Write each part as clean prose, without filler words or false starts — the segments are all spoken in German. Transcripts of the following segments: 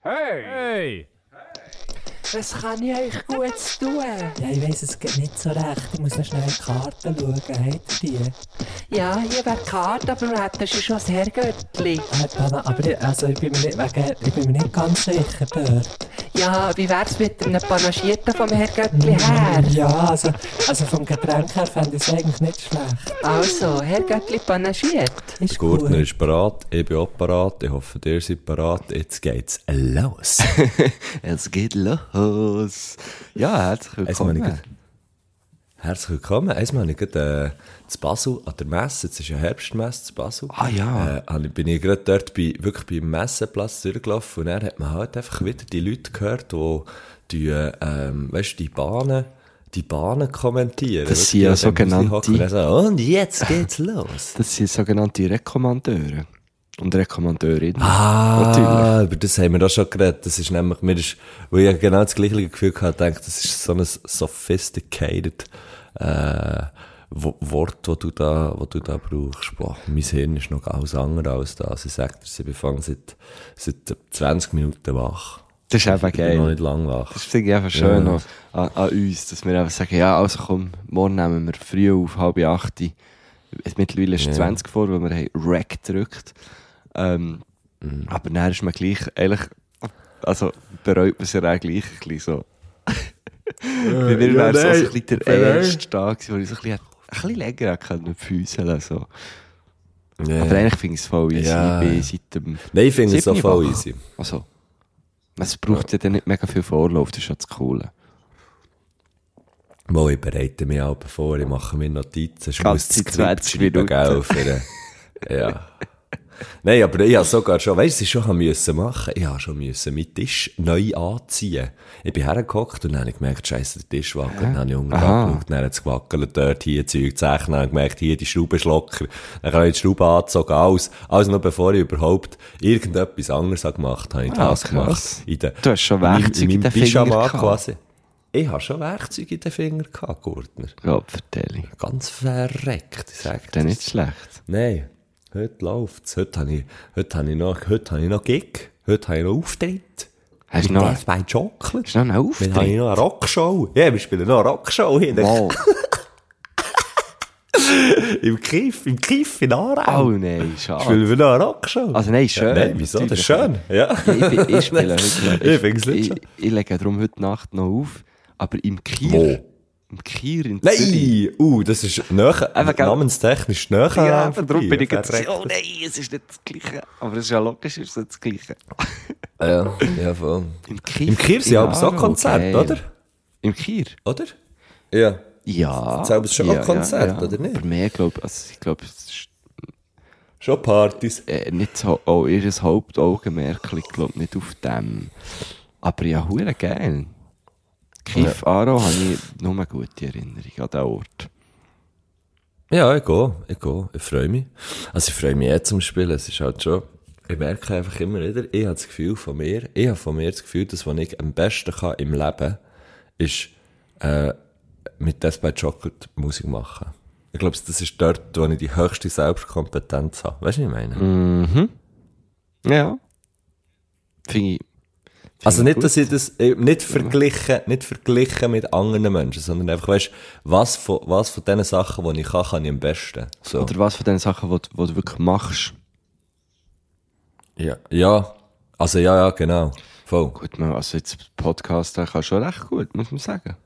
Hey! Was kann ich euch Gutes tun? Ja, ich weiss, es geht nicht so recht. Ich muss noch schnell in die Karten schauen. Habt ihr die? Ja, hier wäre die Karte, aber wir hätten schon das Herrgöttli. Aber ich bin mir nicht ganz sicher dort. Ja, wie wär's mit einem Panagierten vom Herrgöttli her? Ja, also vom Getränk her fände ich es eigentlich nicht schlecht. Also, Herrgöttli panagiert. Ist Der gut. Gurtner ist parat, ich bin auch parat, ich hoffe, ihr seid parat. Jetzt geht's los. Es geht los. Ja, herzlich willkommen. Herzlich willkommen. Einmal habe ich gerade zu Basel an der Messe, jetzt ist ja Herbstmesse zu Basel. Ah ja. Bin ich gerade dort wirklich beim Messeplatz durchgelaufen und dann hat man halt einfach wieder die Leute gehört, die weißt, die Bahnen kommentieren. Das sind ja sogenannte... Und jetzt geht's los. Das sind sogenannte Rekommandeure. Und Rekommandeurinnen. Natürlich. Natürlich. Über das haben wir auch schon geredet. Das ist nämlich, weil ich genau das gleiche Gefühl hatte, denke, das ist so ein sophisticated, Wort, das du da brauchst. Boah, mein Hirn ist noch alles andere als das. Ich sage dir, ich bin seit 20 Minuten wach. Das ist einfach Ich bin geil. noch nicht lang wach. Das finde ich einfach schön Ja. an uns, dass wir einfach sagen, ja, also komm, morgen nehmen wir früh auf, 7:30. Mittlerweile ist es 20 vor, weil wir haben Rec gedrückt. Aber dann ist man gleich, ehrlich, also bereut man sich ja auch gleich ein bisschen so. Bei mir wäre es so ein bisschen der erste Tag gewesen, wo ich so ein bisschen länger hätte fühlen so. Ja. Aber eigentlich finde ich es voll easy. Ja. Ich bin seit dem Nein, ich finde es so 7. voll wach. easy. Also, es braucht ja dann nicht mega viel Vorlauf, das ist schon das Coole. Mal, ich bereite mich auch vor, ich mache mir Notizen, ich Ganze muss das 20 Skript schreiben, gell, ja. Nein, aber ich habe sogar schon, weißt du, ich schon müssen machen. Ich habe schon müssen meinen Tisch neu anziehen. Ich bin hergehockt und dann habe ich gemerkt, scheisse, der Tisch wackelt. Dann habe ich unten angeschaut, dann hat es gewackelt, dort, hier, Zeug, Zeichen, dann habe ich gemerkt, hier, die Schraube ist locker. Dann habe ich die Schraube angezogen, alles noch bevor ich überhaupt irgendetwas anderes habe gemacht habe, ich das krass. gemacht. Du hast schon Werkzeuge in den Pyjama Fingern gehabt. quasi. Ich habe schon Werkzeuge in den Fingern gehabt, Gurtner. Ja, vertelle. Ganz verreckt, ich sage Das dir. ist nicht schlecht. Nein, heute läuft's. Heute habe ich noch Gig. Heute habe ich noch Auftritt. Hast du Mit noch- Death by Chocolate. Hast du noch einen Auftritt? Dann habe ich noch eine Rockshow. Ja, wir spielen noch eine Rockshow hin. Wow. Im Kiff in Aarau. Oh nein, schade. Spielen wir noch eine Rockshow. Also nein, schön. Ja, nein, wieso? Das ist schön. Ja. Ich spiele heute. Ich finde es nicht schön. Ich lege darum heute Nacht noch auf, aber im Kier. Wo? Im Kier in Zürich. Nein, das ist näher, Einfach, namenstechnisch näher. Ja, vorbei. darum bin ich jetzt Verreckt. oh nein, es ist nicht das Gleiche. Aber es ist ja logisch, es ist nicht das Gleiche. Ja, voll. Im Kier. Im Kier sind aber so Konzerte, oder? Im Kier? Oder? Ja. Ja. Selber schon auch Konzert, oder nicht? Aber mehr, glaube ich, es ist Schon Partys. nicht so, oh, ihr Hauptaugenmerk liegt, glaube ich, nicht auf dem. Aber ja, hure geil. Kiff Aarau habe ich nur eine gute Erinnerung an den Ort. Ja, ich gehe. Ich freue mich. Also ich freue mich jetzt zum Spielen. Es ist halt schon, ich merke einfach immer wieder, ich habe das Gefühl von mir, das Gefühl, dass was ich am besten kann im Leben, ist, mit Death by Chocolate Musik machen. Ich glaube, das ist dort, wo ich die höchste Selbstkompetenz habe. Weißt du, was ich meine? Ja. Finde ich. Also ich nicht, gut. dass ich das, nicht verglichen mit anderen Menschen, sondern einfach, weißt, was von den Sachen, die ich kann ich am besten. So. Oder was von den Sachen, die du wirklich machst. Ja. Also ja, genau. Voll. Gut, also jetzt Podcast kann schon recht gut, muss man sagen.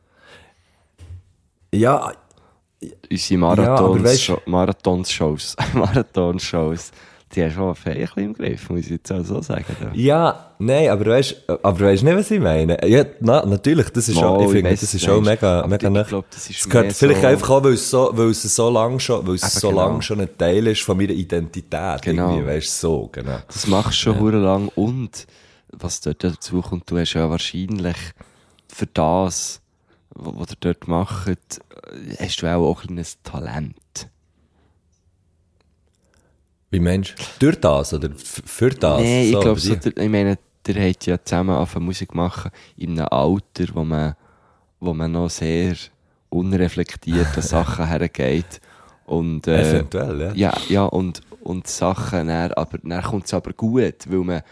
Ja, Unsere aber weisst- Marathonshows, die haben schon ein bisschen im Griff, muss ich jetzt auch so sagen. ja, nein, aber weißt nicht, was ich meine? Ja, natürlich, das ist Mal, schon, ich ich finde, weiss, das ist was schon du mega, meinst. mega Aber ich nett. glaub, das ist Es gehört mehr vielleicht so- einfach auch, weil es so lang Genau. schon ein Teil ist von meiner Identität. Genau. Irgendwie, weißt so, genau. Das machst du schon hure lang und was dort dazu kommt, du hast ja wahrscheinlich für das, was ihr dort macht, hast du auch ein kleines Talent. Wie meinst du? Durch das, oder für das? Nein, ich glaube, bei so, dir? ich meine, ihr habt ja zusammen angefangen Musik machen in einem Alter, wo man noch sehr unreflektiert an Sachen hergeht. Und, Eventuell, ja. Ja, und Sachen, dann kommt es aber gut, weil man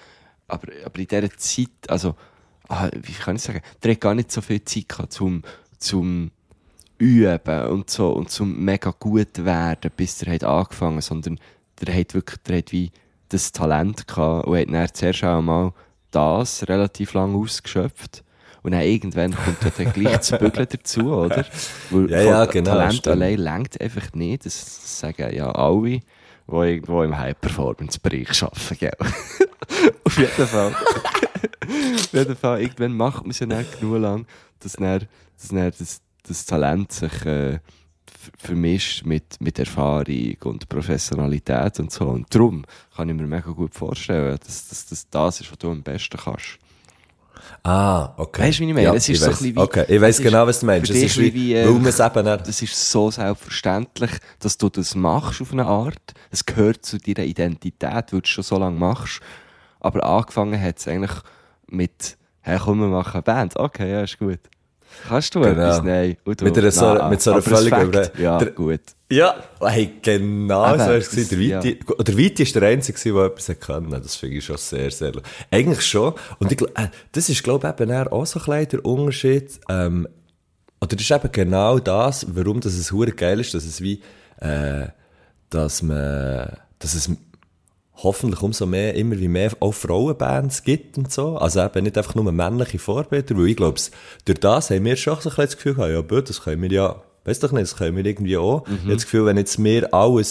aber in dieser Zeit, also, wie kann ich sagen, der hat gar nicht so viel Zeit gehabt, zum Üben und so, und zum mega gut werden, bis der hat angefangen, sondern der hat wie das Talent gehabt und hat dann zuerst auch mal das relativ lang ausgeschöpft. Und dann irgendwann kommt ja dann gleich das Bügeln dazu, oder? Weil genau, Talent stimmt. allein reicht einfach nicht. Das sagen ja alle, die irgendwo im High-Performance-Bereich arbeiten, gell? Auf jeden Fall, irgendwann macht man es ja nicht genug lang, dass das Talent sich vermischt mit Erfahrung und Professionalität und so. Und darum kann ich mir mega gut vorstellen, dass das ist, was du am besten kannst. Okay. Weißt du, wie ich meine? Ja, Es ist so ein bisschen wie, okay, ich weiss genau, was du meinst. für Es dich ist wie, weil man es eben nicht... das ist so selbstverständlich, dass du das machst auf eine Art. Es gehört zu deiner Identität, weil du es schon so lange machst. Aber angefangen hat es eigentlich mit, hey, komm, wir machen eine Band. Okay, ja, ist gut. Kannst du etwas? Nein. Und du, mit so einer völligen... Ja, gut. Ja, hey, genau Eben, so war es. das- Der Viti war der Einzige, der etwas konnte. Das finde ich schon sehr, sehr... Eigentlich schon. Und ich, das ist, glaube ich, eben auch so ein kleiner der Unterschied. Oder das ist eben genau das, warum das es hure geil ist, dass es wie... dass es hoffentlich umso mehr, immer wie mehr auch Frauenbands gibt und so. Also eben nicht einfach nur männliche Vorbilder, weil ich glaube, durch das haben wir schon so ein bisschen das Gefühl, ja, gut, das können wir ja, weiss doch nicht, das können wir irgendwie auch. Ich habe das Gefühl, wenn wir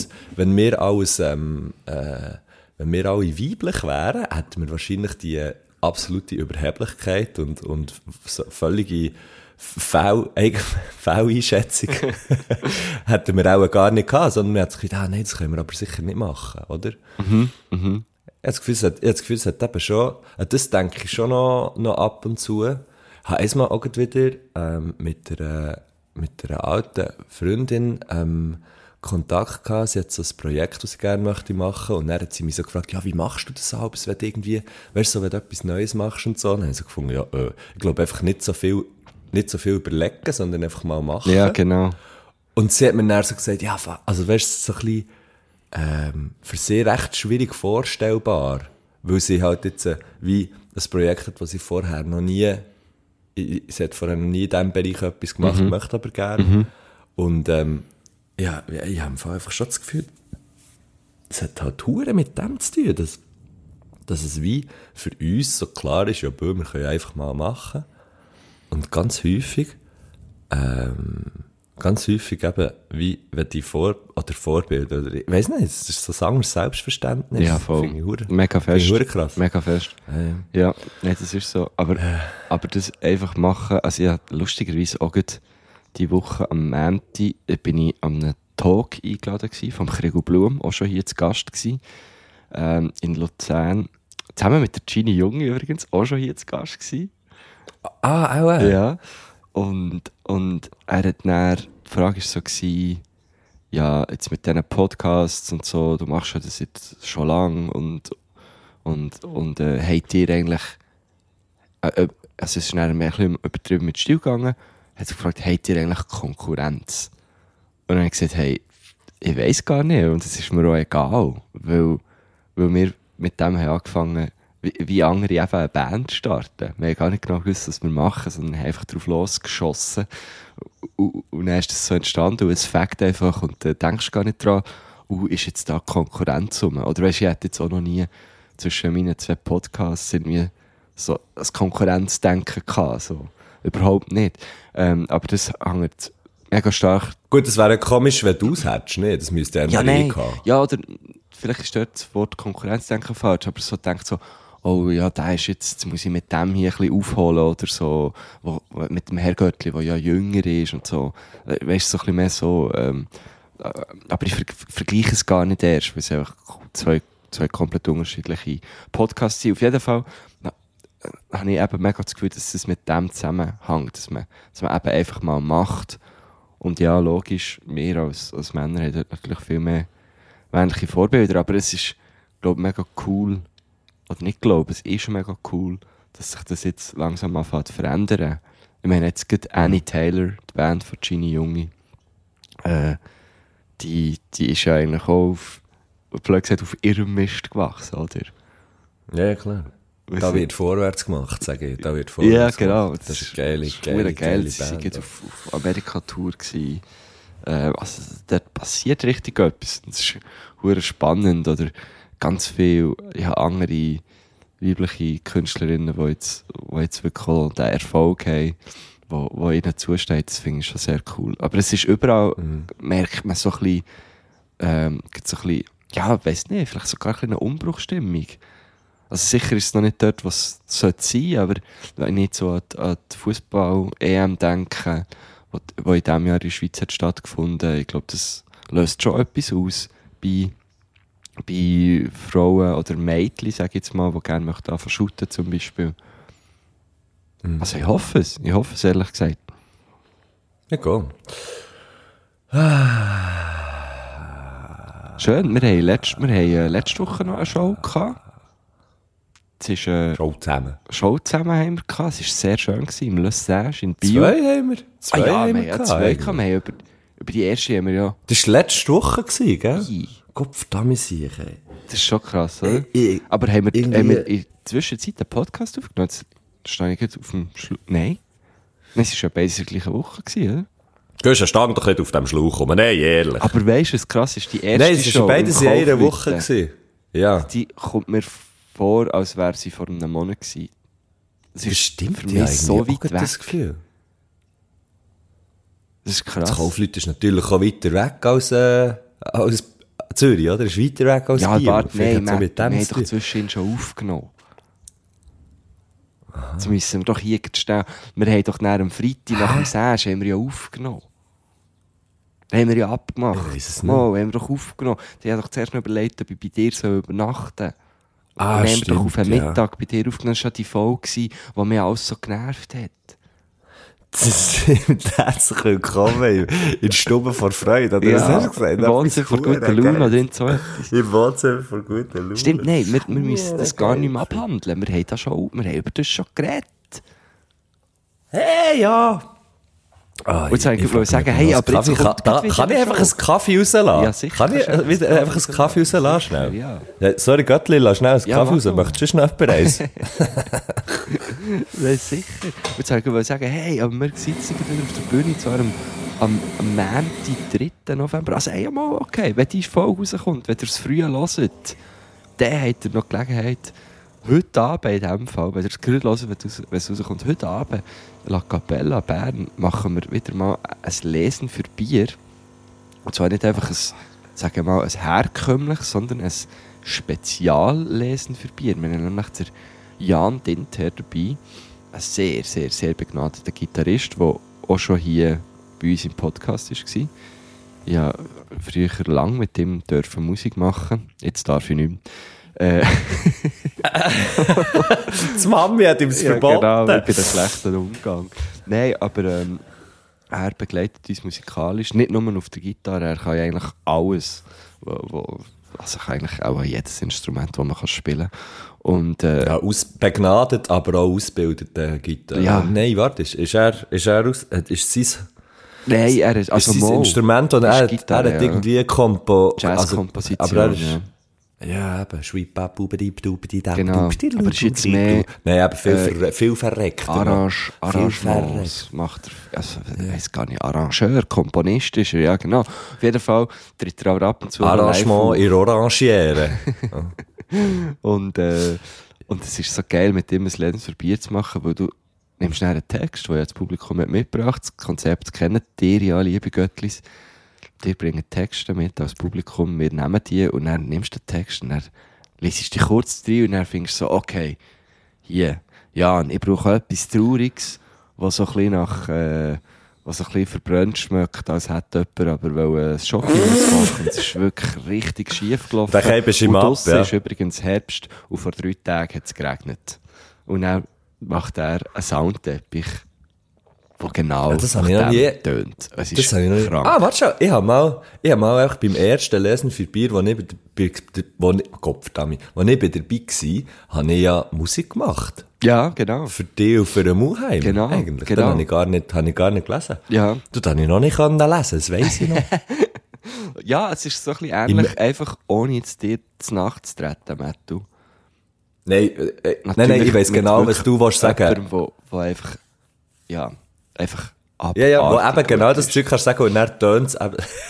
alle weiblich wären, hätten wir wahrscheinlich die absolute Überheblichkeit und so völlige Fehleinschätzung hätten wir auch gar nicht gehabt, sondern wir hätten gedacht, nein, das können wir aber sicher nicht machen, oder? Ich habe das Gefühl, es hat eben schon, das denke ich schon noch ab und zu. Ich habe einmal auch wieder mit einer alten Freundin Kontakt gehabt. Sie hat so ein Projekt, das sie gerne möchte machen. Und dann hat sie mich so gefragt, ja, wie machst du das alles, wenn du irgendwie, weißt du, so, wenn du etwas Neues machst und so. Und dann habe ich so gefunden, ja, ich glaube einfach nicht so viel überlegen, sondern einfach mal machen. Ja, genau. Und sie hat mir dann so gesagt, ja, also weißt du, so ein bisschen, für sie recht schwierig vorstellbar, weil sie halt jetzt wie ein Projekt hat, das sie vorher noch nie, sie hat vorher noch nie in diesem Bereich etwas gemacht, möchte aber gerne. Und ja, ich habe einfach schon das Gefühl, es hat halt hure mit dem zu tun, dass es wie für uns so klar ist, ja, wir können einfach mal machen. Und ganz häufig eben, wie wenn die Vorbilder, oder ich weiss nicht, es ist so ein anderes Selbstverständnis. Ja, voll. Finde ich hure- Mega finde ich fest. hure krass. Mega fest. Ja, nee, das ist so. Aber das einfach machen, also ja, lustigerweise auch gerade die Woche am Montag bin ich an einem Talk eingeladen gewesen, vom Krigo Blum, auch schon hier zu Gast gewesen, in Luzern. Zusammen mit der Gini Junge übrigens, auch schon hier zu Gast gewesen. Auch Ja. Und er hat dann, die Frage war so gewesen, ja, jetzt mit diesen Podcasts und so, du machst ja das jetzt schon lang und habt ihr eigentlich, also es ist dann mehr ein bisschen übertrieben mit Stil gegangen, hat sich gefragt, habt ihr eigentlich Konkurrenz? Und dann habe ich gesagt, hey, ich weiss gar nicht und es ist mir auch egal, weil wir mit dem haben angefangen, wie andere eben eine Band starten. Wir haben gar nicht genau gewusst, was wir machen, sondern haben einfach drauf losgeschossen. Und dann ist das so entstanden und es fängt einfach und dann denkst du gar nicht dran, ist jetzt da Konkurrenz rum? Oder weisst du, ich hätte jetzt auch noch nie zwischen meinen 2 Podcasts irgendwie so ein Konkurrenzdenken gehabt, so. Überhaupt nicht. Aber das hängt mega stark. Gut, es wäre komisch, wenn du es hättest, ne? Das müsste ja Nein. haben. Ja, oder vielleicht ist dort das Wort Konkurrenzdenken falsch, aber so denkt so, oh ja, der ist jetzt muss ich mit dem hier ein bisschen aufholen oder so, mit dem Herrgöttli, der ja jünger ist und so. Weißt du, so ein bisschen mehr so, aber ich vergleiche es gar nicht erst, weil es einfach zwei komplett unterschiedliche Podcasts sind. Auf jeden Fall habe ich eben mega das Gefühl, dass es mit dem zusammenhängt, dass man eben einfach mal macht. Und ja, logisch, wir als Männer haben dort natürlich viel mehr männliche Vorbilder, aber es ist, glaube ich, mega cool, oder nicht glaube, es ist mega cool, dass sich das jetzt langsam anfängt zu verändern. Ich meine, jetzt geht Annie Taylor, die Band von Gini Junge, die ist ja eigentlich auch blöd gesagt, auf ihrem Mist gewachsen, oder? Ja, klar. Da wird vorwärts gemacht, sage ich. Da wird vorwärts gemacht. Das ist eine geile Band. Sie Band. waren auf Amerika-Tour. Also, dort passiert richtig etwas. Das ist verdammt spannend. Oder ganz viele andere weibliche Künstlerinnen, die jetzt wirklich auch den Erfolg haben, wo ihnen zusteht. Das finde ich schon sehr cool. Aber es ist überall, merkt man so ein bisschen, ja, weiss nicht, vielleicht sogar ein bisschen eine Umbruchstimmung. Also sicher ist es noch nicht dort, was es sein sollte, aber wenn ich jetzt so an die Fußball-EM denke, wo in diesem Jahr in der Schweiz hat stattgefunden, ich glaube, das löst schon etwas aus bei Frauen oder Mädchen, sage ich jetzt mal, die gerne anfangen zu shooten zum Beispiel. Also ich hoffe es ehrlich gesagt. Ja, go. Schön, wir haben letzte Woche noch eine Show gehabt. Es ist Show zusammen. Show zusammen haben wir gehabt. Es war sehr schön gewesen, im Le Sage in Bio. Zwei haben wir. Wir haben zwei gehabt. Wir haben über die erste haben wir ja... Das war letzte Woche, gell? Gottverdammt, ey. Das ist schon krass, oder? Aber haben wir in der Zwischenzeit einen Podcast aufgenommen? Jetzt stehe ich jetzt auf dem Nein. Es war ja basically gleiche Woche, oder? Du stand doch nicht auf dem Schlauch rum. Nein, ehrlich. Aber weißt du, was krass ist? Die erste Nein, es war beides in einer Woche gewesen. Ja. Die kommt mir vor, als wäre sie vor einem Monat gewesen. Das ist stimmt, für mich so weit weg. Das Gefühl. Das ist krass. Das Kaufleute ist natürlich auch weiter weg als Zürich, oder? Ist weiter weg als Biel. Ja, warte, nein, wir haben doch doch zwischendurch schon aufgenommen. Jetzt müssen wir doch hier stehen. Wir haben doch nach dem Freitag, nach dem Sage, haben wir ja aufgenommen. Den haben wir ja abgemacht. Ich weiss es nicht. Haben wir doch aufgenommen. Die haben doch zuerst noch überlegt, ob ich bei dir übernachten soll. Dann haben wir doch auf den Mittag bei dir aufgenommen. Das war die Folge, die mich alles so genervt hat. Herzlich willkommen in der Stube vor Freude, oder? Ja, Was hast du gesagt? Im Wohnzimmer vor guter Laune oder irgend so etwas. Im Wohnzimmer vor guter Laune. Stimmt, nein, wir müssen das gar nicht mehr abhandeln. Wir haben über das schon geredet. Hey, ja! Und jetzt wollte ich sagen, hey, aber jetzt kann ich einfach einen Kaffee rauslassen? Ja, sicher. Kann ich einfach einen Kaffee rauslassen, schnell? Ja. Sorry, Göttli, lass schnell einen Kaffee raus. Möchtest du schnell etwas? Ja, sicher. Und jetzt wollte ich sagen, hey, aber wir sitzen wieder auf der Bühne, zwar am Montag, 3. November. Also, hey, mal, okay, wenn die Folge rauskommt, wenn ihr es früh hört, dann habt ihr noch Gelegenheit, heute Abend in diesem Fall, wenn ihr es gerade hört, wenn es rauskommt, heute Abend, La Capella Bern, machen wir wieder mal ein Lesen für Bier. Und zwar nicht einfach ein herkömmliches, sondern ein Speziallesen für Bier. Wir haben nämlich den Jan Dinter dabei, ein sehr, sehr, sehr begnadeter Gitarrist, der auch schon hier bei uns im Podcast war. Ich durfte früher lang mit ihm Musik machen. Jetzt darf ich nicht mehr. Die Mami hat ihm es verboten. Genau, ich bin ein schlechter Umgang. Nein, aber er begleitet uns musikalisch, nicht nur auf der Gitarre, er kann ja eigentlich alles, also eigentlich auch jedes Instrument, das man spielen kann. Und, ja, begnadet, aber auch ausgebildet Gitarre. Ja. Nein, warte, ist sein... Nein, er ist, also ist sein Instrument und er hat irgendwie Jazzkomposition, ja, eben, genau, aber ist jetzt mehr... Nein, aber viel verreckt. Arrangements macht er, also, ich weiss gar nicht, Arrangeur, Komponist ist er, ja, genau. Auf jeden Fall tritt er auch ab und zu Arrangement in Orangiere. Und es ist so geil, mit ihm ein Lesen für Bier zu machen, weil du nimmst schnell einen Text, den ja das Publikum mitgebracht hat. Das Konzept kennt ihr ja, liebe Göttlis. Die bringen Texte mit als Publikum, wir nehmen die und dann nimmst du den Text und dann liest du dich kurz rein und dann findest du so, okay, hier, Jan, ich brauche etwas Trauriges, was so ein bisschen nach, was so ein bisschen verbrannt schmeckt, als hätte jemand aber ein Schokolade machen. Es ist wirklich richtig schief gelaufen. Da bist du und im draussen ist übrigens Herbst und vor 3 Tagen hat es geregnet. Und dann macht er einen Soundteppich, der genau das habe ich noch nie tönt. Es das ist habe ich noch nie. krank. Warte schon, ich habe mal einfach beim ersten Lesen für Bier, wo ich bei der war, habe ich ja Musik gemacht. Ja, genau. Für dich und für den Muheim. Genau, eigentlich. genau. Das habe ich gar nicht gelesen. Ja. Das habe ich noch nicht lesen, das weiss ich noch. Ja, es ist so ein bisschen ähnlich, einfach ohne jetzt dir zu Nacht zu treten, Mattu. Nein, ich weiss genau, was du willst sagen. Jemandem, wo einfach, ja, einfach Ja, wo eben genau das Zeug kannst sagen und dann tönt es eben.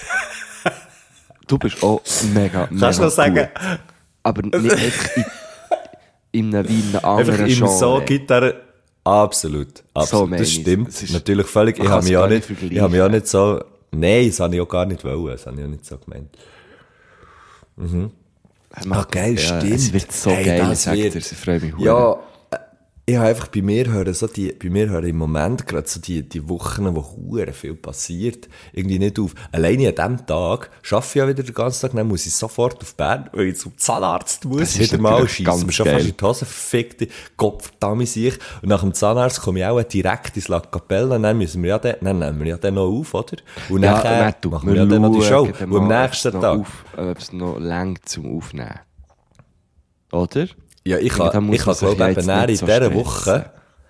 Du bist auch mega Kannst du noch sagen? gut. Aber nicht einfach in einem anderen Einfach Genre. im so Gitarre. Absolut. So Das stimmt. das ist, natürlich völlig. Ich habe mich auch nicht so, nein, das habe ich auch gar nicht wollen. Das habe ich auch nicht so gemeint. Geil, ja, stimmt. Es wird so geil, sagt er. Ich freue mich. Ja, ich habe einfach bei mir hören im Moment gerade so die Wochen, wo hure viel passiert, irgendwie nicht auf. Alleine an diesem Tag arbeite ich ja wieder den ganzen Tag, dann muss ich sofort auf Bern, weil ich zum Zahnarzt muss. Wieder mal schiessen. Mir schon fast in die Hose verfickte Kopf, damit sich. Und nach dem Zahnarzt komme ich auch direkt ins La Capella, und dann nehmen wir ja dann noch auf, oder? Und nachher machen wir ja dann noch die Show. Und am nächsten Tag. Ob es noch lang zum Aufnehmen. Oder? Ja, ich habe, glaube ich, in dieser Woche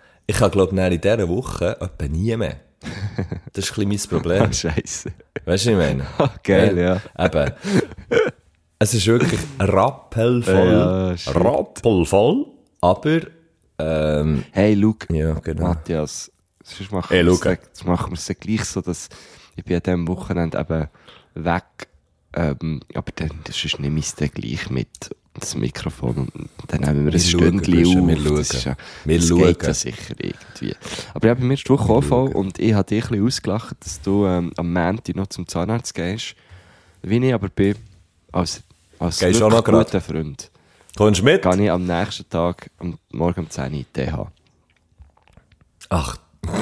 etwa nie mehr. Das ist ein bisschen mein Problem. Scheisse. Weißt du, was ich meine? Geil, ja. Eben. Es ist wirklich rappelvoll. Ja, rappelvoll. Aber, hey, Luke, ja, genau. Matthias, sonst machen Hey, wir es gleich so, dass ich bin an diesem Wochenende eben weg, aber dann, das ist nicht mein gleich mit das Mikrofon und dann nehmen wir ein Stündchen auf. Wir schauen. Geht ja sicher irgendwie. Aber ja, bei mir ist die Woche auch voll und ich habe dich ein bisschen ausgelacht, dass du am Montag noch zum Zahnarzt gehst. Wie ich aber bin, als Gehst auch noch guter Freund. Kommst du mit? Gehe ich am nächsten Tag, morgen um 10 Uhr in die TH. Ach.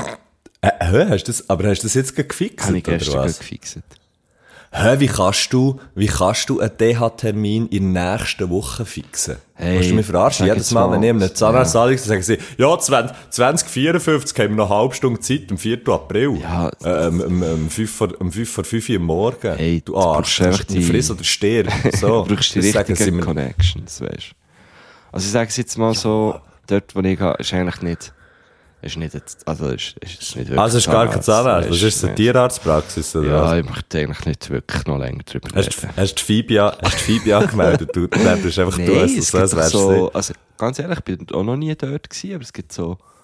Hast du das jetzt gefixt? Habe ich gestern oder was? gefixt. Wie kannst du einen DH-Termin in der nächsten Woche fixen? Hey, musst du mich verarschen? Jedes Mal, wenn ich einem Zahnarzt anrufe, sagen sie, ja, 2054 haben wir noch eine halbe Stunde Zeit, am 4. April. Ja. Um 5 vor 5 Uhr am Morgen. Hey, du Arsch, du brauchst friss oder stirb. So. Du brauchst die richtigen Connections, weißt du. Also ich sage es jetzt mal so, dort wo ich gehe, ist eigentlich nicht... Ist nicht wirklich also ist gar kein Zahnarzt. Was ist das, eine Tierarztpraxis? Oder ja, was? ich möchte eigentlich nicht wirklich noch länger drüber reden. Hast du Phoebe angemeldet? Du bist einfach Nein, du, es gibt so, also ganz ehrlich, ich bin auch noch nie dort gewesen, aber es gibt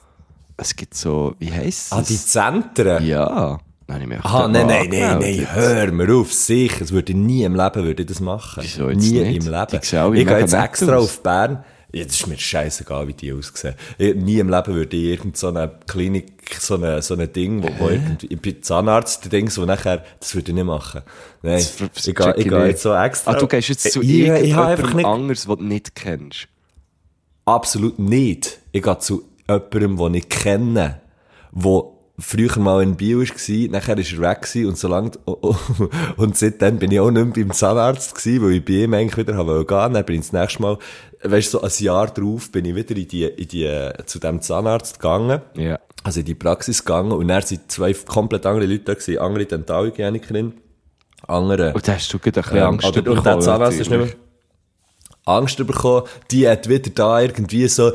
so, wie heisst es? Die Zentren? Ja. Nein, Nein, hör mir auf, sicher. Es würde nie im Leben würde ich das machen. Wieso jetzt nie nicht? im Leben. Ich gehe jetzt extra auf Bern. Ja, das ist mir scheißegal, wie die aussehen. Nie im Leben würde ich irgendeine Klinik, so ein Ding, wo irgendwie, ich bin Zahnarzt-Dings, wo nachher, das würde ich nicht machen. Nein, ich gehe jetzt so extra. Du gehst jetzt zu irgendjemandem anderes, was du nicht kennst. Absolut nicht. Ich gehe zu jemandem, den ich kenne, wo früher mal in Bio war, nachher ist er weg gewesen, und solange, und seitdem bin ich auch nicht mehr beim Zahnarzt gewesen, weil ich bei ihm eigentlich wieder gehen wollte. Dann bin ich das nächste Mal, weißt du, so ein Jahr drauf bin ich wieder zu dem Zahnarzt gegangen. Ja. Also in die Praxis gegangen, und dann sind 2 komplett andere Leute da gewesen, andere Dentalhygienikerin, andere. Und da hast du gerade ein bisschen Angst bekommen. Und der Zahnarzt ist nicht mehr Angst bekommen, die hat wieder da irgendwie so,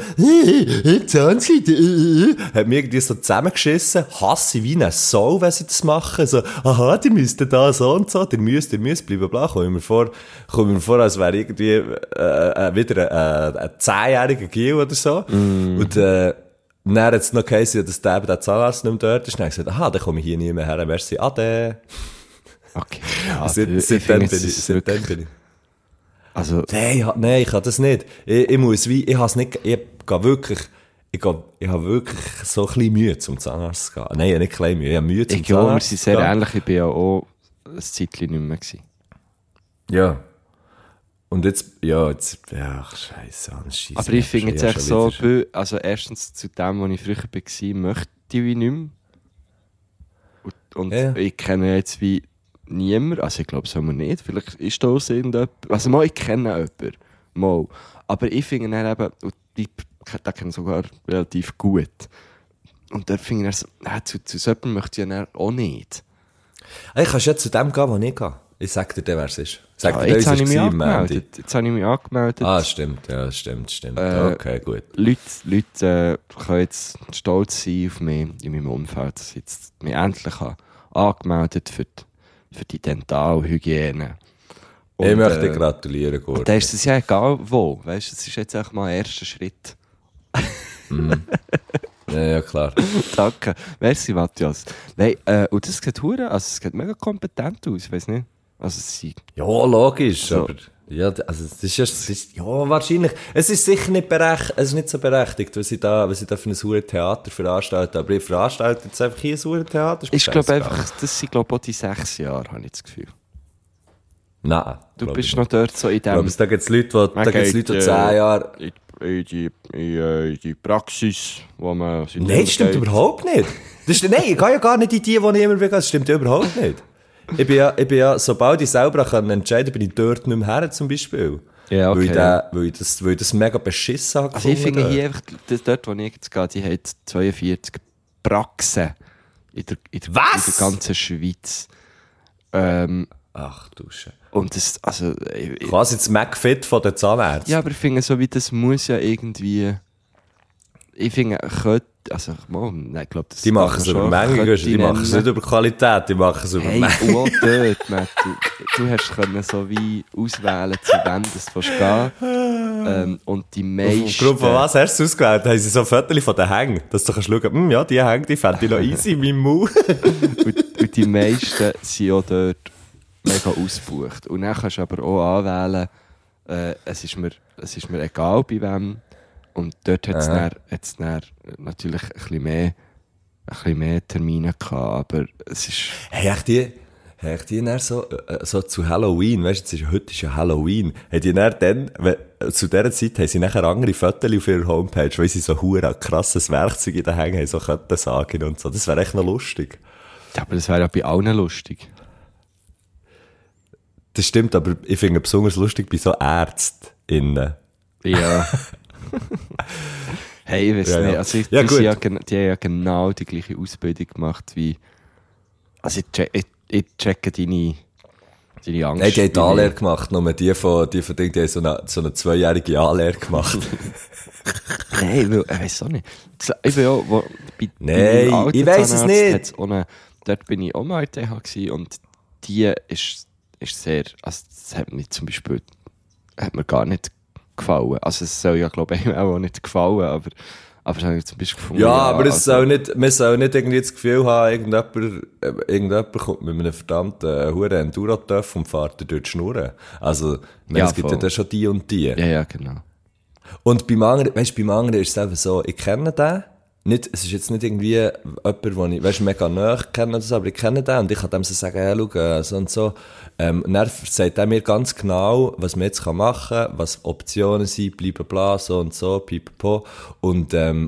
Zahnseide, hat mir irgendwie so zusammengeschissen, hasse wie eine Sau, wenn sie das machen, so, aha, die müssten da so und so, die müsst, blablabla, kommen wir vor, als wäre irgendwie, wieder ein 10-jähriger Gil oder so, und, dann hat es noch geheißen, dass der Zahnarzt nicht mehr dort ist, und dann habe ich gesagt, aha, dann komme ich hier nie mehr her, merci, ade. Okay, ja, seitdem bin ich. Also, Nein, ich kann das nicht. Ich habe wirklich so ein bisschen Mühe zum Zahnarzt zu gehen. Nein, ich habe nicht klein Mühe, ich habe Mühe zum Zahnarzt. Ja, wir sind sehr ähnlich, ich bin ja auch ein Zeitchen nicht mehr gewesen. Ja. Und jetzt, scheisse, aber ich finde jetzt echt so, also erstens zu dem, wo ich früher war, möchte ich wie nicht mehr. Und ich kenne jetzt wie niemand, also ich glaube, soll man nicht, vielleicht ist da auch irgendjemand, also mal, ich kenne jemanden, mal, aber ich finde dann eben, und den kenne ich sogar relativ gut, und da finde ich dann so, zu so jemandem möchte ich ja auch nicht. Ich kann ja zu dem gehen, wo ich gehe. Ich sag dir, wer es ist. Jetzt habe ich mich angemeldet. Ah, stimmt, ja, stimmt. Okay, gut. Leute können jetzt stolz sein auf mich in meinem Umfeld, dass ich mich endlich angemeldet für die Dentalhygiene. Und, Ich möchte dir gratulieren, und Gordon. dann ist es ja egal wo, weißt du, es ist jetzt einfach mal ein erster Schritt. Ja, klar. Danke. Merci, Matthias. Nein, und das sieht es sieht mega kompetent aus, ich weiss nicht. Also Ja, logisch, So. aber... Ja, also ja, wahrscheinlich. Es ist sicher nicht es ist nicht so berechtigt, was ich da für ein sauren Theater veranstalte. Aber ich veranstalte jetzt einfach hier ein sauren Theater. ich glaube einfach, das sind auch die 6 Jahre, habe ich das Gefühl. Nein. Du bist noch dort so in Ich glaube, dem... da gibt es Leute, die 10 Jahre... in die Praxis, wo man... Nein, das stimmt überhaupt nicht. Nein, ich gehe ja gar nicht in die ich immer will. Das stimmt ja überhaupt nicht. Ich bin ja, sobald ich selber entscheiden kann, bin ich dort nicht mehr her, zum Beispiel. Ja, okay. Weil ich das mega beschissen habe. Also ich finde hier einfach, dort wo ich jetzt gehe, die haben 42 Praxen in der ganzen Schweiz. Ach du Scheiße. Und das, also... Quasi das McFit von den Zahnärzten. Ja, aber ich finde, so wie das muss ja irgendwie... Ich finde, also, ich glaube, das Die machen es über Menge, die machen es nicht über Qualität, die machen es über Menge. Hey, und auch dort, Matt, du hast können so wie auswählen, zu wem das du gehen. Und die meisten... Aufgrund von was hast du es ausgewählt? Haben sie so Fotos von den Hängen, dass du kannst schauen, ja, die Hänge, die fände ich noch easy in meinem Mund. und die meisten sind auch dort mega ausgebucht. Und dann kannst du aber auch anwählen, es ist mir egal bei wem. Und dort hat es dann natürlich ein bisschen mehr Termine gehabt, aber es ist... Hey, die dann so zu Halloween, weißt du, heute ist ja Halloween, haben die dann, zu dieser Zeit haben sie nachher andere Fotos auf ihrer Homepage, weil sie so ein krasses Werkzeug in den Hängen haben, so Kettensagen und so. Das wäre echt noch lustig. Ja, aber das wäre ja bei allen lustig. Das stimmt, aber ich finde es besonders lustig bei so ÄrztInnen. Ja. Hey, ich weiß nicht. Also die haben ja genau die gleiche Ausbildung gemacht wie... Also ich checke deine Angst. Nein, die haben die Anlehre gemacht, nur die von Ding, die haben so eine 2-jährige Anlehre gemacht. Nein, ich weiss auch nicht. Ich bin ja... Nein, ich weiss es nicht. Dort bin ich auch mal in TH gewesen und die ist sehr... Also das hat mir zum Beispiel... Hat mir gar nicht gefallen. Also es soll ja, glaube ich, auch nicht gefallen, aber das habe ich zum Beispiel gefunden. Ja, aber man soll nicht irgendwie das Gefühl haben, irgendjemand kommt mit einem verdammten Huren Enduro-Töff und fährt durch die Schnurren. Also, es gibt ja dann schon die und die. Ja, genau. Und beim anderen ist es einfach so, ich kenne den. Nicht, es ist jetzt nicht irgendwie jemand, den ich, mega nahe kenne oder so, aber ich kenne den und ich kann dem so sagen, ja, schau, so und so. Und dann sagt er mir ganz genau, was man jetzt machen kann, was Optionen sind, bla, so und so, pipapo. Und dann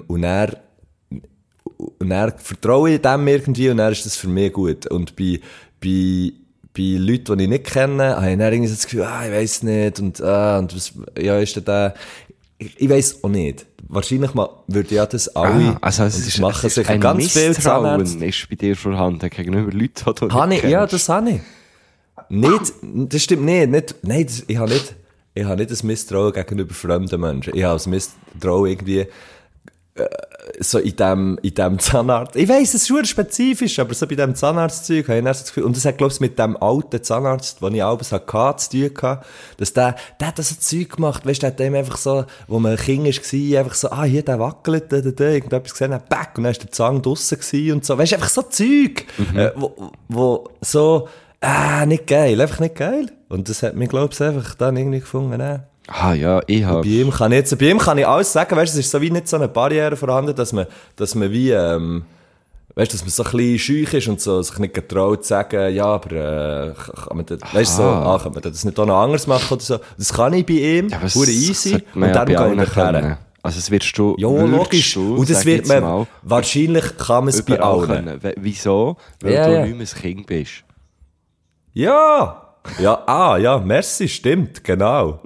vertraue ich dem irgendwie und dann ist das für mich gut. Und bei Leuten, die ich nicht kenne, habe ich dann irgendwie so das Gefühl, ich weiss nicht, und was, ja, ist denn der, ich weiss auch nicht. Wahrscheinlich würden ja das alle, also es ist, machen sich ein ganz viel Misstrauen ist bei dir vorhanden gegenüber Leuten, die du nicht kennst. Ja, das habe ich. Nicht, das stimmt nicht. Nein, ich habe nicht ein Misstrauen gegenüber fremden Menschen. Ich habe ein Misstrauen irgendwie so in dem Zahnarzt. Ich weiss, es ist schon spezifisch, aber so bei dem Zahnarztzeug habe ich das Gefühl, und das hat, glaube ich, mit dem alten Zahnarzt, den ich abends hatte, zu tun gehabt, dass der hat das so Zeug gemacht, weißt du, der hat dem einfach so, wo man ein Kind war, einfach so, hier, der wackelt, irgendetwas gesehen, hat, back, und dann war der Zahn draussen gewesen und so, weißt du, einfach so Zeug, wo so, nicht geil, einfach nicht geil. Und das hat mich, glaube ich, einfach dann irgendwie gefunden, ja, ich habe... Bei ihm kann ich alles sagen, weißt du, es ist so wie nicht so eine Barriere vorhanden, dass man wie, weißt du, dass man so ein bisschen schüch ist und so, sich nicht getraut zu sagen, ja, aber, kann man das, weißt du, so, kann man das nicht auch noch anders machen oder so. Das kann ich bei ihm, ja, pure easy, und ja dann kann ich erklären. Also, das wirst du, ja, logisch. Und das wird man, mal, wahrscheinlich kann man es bei allen. Wieso? Weil du nicht mehr ein Kind bist. Ja! Ja, merci, stimmt, genau.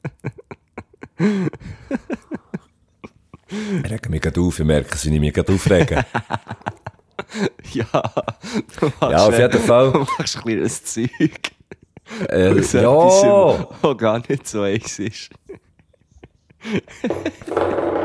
Ich rege mich gerade auf, ich merke es, wie ich mich gerade aufrege. Ja, auf jeden Fall. Du machst ein kleines Zeug. Ja! Was gar nicht so eins ist.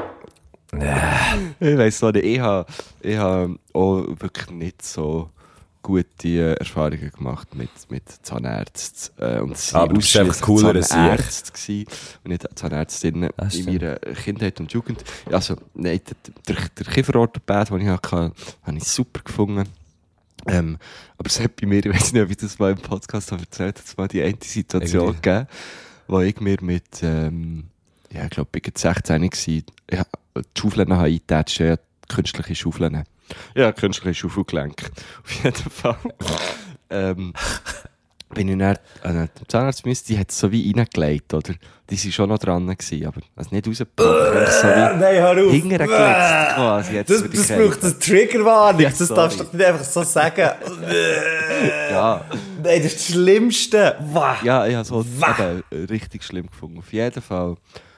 Ich weiss auch nicht, ich habe auch wirklich nicht so gute Erfahrungen gemacht mit Zahnärzten. Und sie Aber du bist einfach cooler als Zahnärzte und nicht Zahnärztinnen in meiner Kindheit und Jugend. Also, nein, der Kieferorthopäd, den ich hatte, habe ich super gefunden. Aber es hat bei mir, ich weiß nicht, ob ich das mal im Podcast habe erzählt, es mal die eine Situation gegeben, wo ich mir mit, ich glaube, ich war 16 gewesen, die Schaufeln habe eingetatscht, ja, künstliche Schaufeln. Ja, künstliche Schaufelgelenk. Auf jeden Fall. Bin ich dann an den Zahnarzt müssen, die hat es so wie reingelegt, oder? Die waren schon noch dran gewesen, aber also nicht rausgebrochen, so wie nein, hör auf. hintergelegt quasi. Das braucht eine Triggerwarnung, Ja, das darfst du doch nicht einfach so sagen. Ja. Nein, das ist das Schlimmste. Wah. Ja, ich habe so eben richtig schlimm gefunden. Auf jeden Fall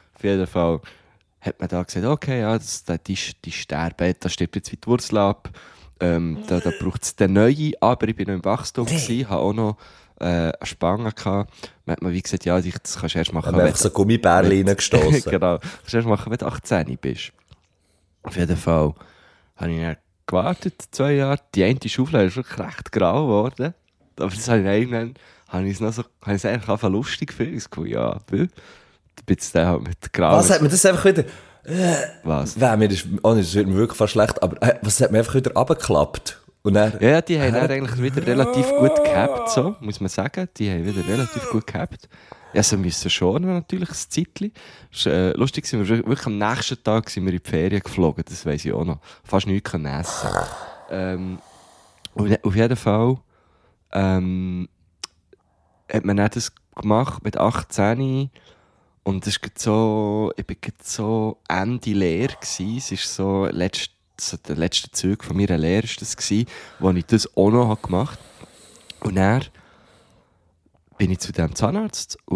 hat man da gesagt, okay, ja, die sterben, da stirbt jetzt wie die Wurzel ab. Da braucht es den neuen, aber ich bin noch im Wachstum gewesen, habe auch noch eine Spange gehabt. Man hat mir wie gesagt, ja, das kannst du erst machen. Haben wir einfach so Gummibärchen reingestossen. Genau, das kannst du erst machen, wenn du 18 bist. Auf jeden Fall habe ich dann gewartet, 2 Jahre. Die eine Schaufel ist wirklich recht grau geworden. Aber das habe ich irgendwann, habe ich es eigentlich einfach lustig gefühlt. Ja, ein bisschen halt mit grau. Was hat man das einfach wieder... Was? Das wird mir wirklich fast schlecht, aber was hat man einfach wieder runtergeklappt? Und dann, Ja, die haben dann eigentlich wieder relativ gut gehabt, so, muss man sagen. Die haben wieder relativ gut gehabt. Ja, sie müssen schon natürlich ein Zeitchen. Lustig sind wir wirklich am nächsten Tag sind wir in die Ferien geflogen, das weiss ich auch noch. Fast nichts können essen. Auf jeden Fall hat man dann das gemacht mit 18 und das ist so, ich war so Ende Lehre gewesen. Es ist so der letzte Zug von meiner Lehre war das gewesen, wo ich das auch noch gemacht habe. Und dann bin ich zu dem Zahnarzt und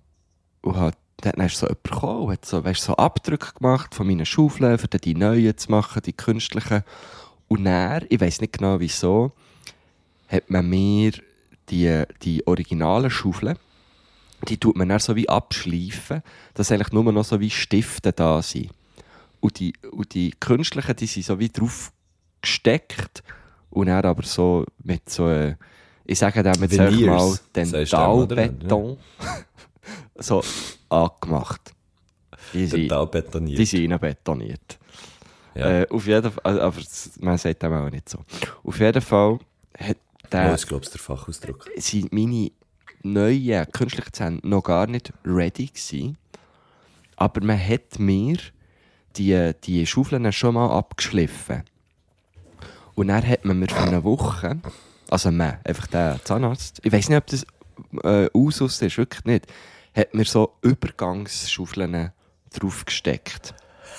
dann ist so jemand gekommen und hat so Abdrücke gemacht von meinen Schaufeln, für die neuen zu machen, die künstlichen. Und dann, ich weiss nicht genau wieso, hat man mir die originalen Schaufeln, die tut man dann so wie abschleifen, dass eigentlich nur noch so wie Stifte da sind. Und die künstlichen, die sind so wie drauf gesteckt und dann aber so mit so, ich sage dem jetzt einfach mal, Dentalbeton so angemacht. Dentalbetoniert. Die sind betoniert. Ja. Auf jeden Fall, aber man sagt dem auch nicht so. Auf jeden Fall hat Das ist, glaube ich, der Fachausdruck. sind meine neuen künstlichen Zähne noch gar nicht ready gewesen. Aber man hat mir die Schaufeln schon mal abgeschliffen. Und dann hat man mir für eine Woche, also einfach der Zahnarzt, ich weiss nicht, ob das Usus ist, wirklich nicht, hat mir so Übergangsschaufeln draufgesteckt.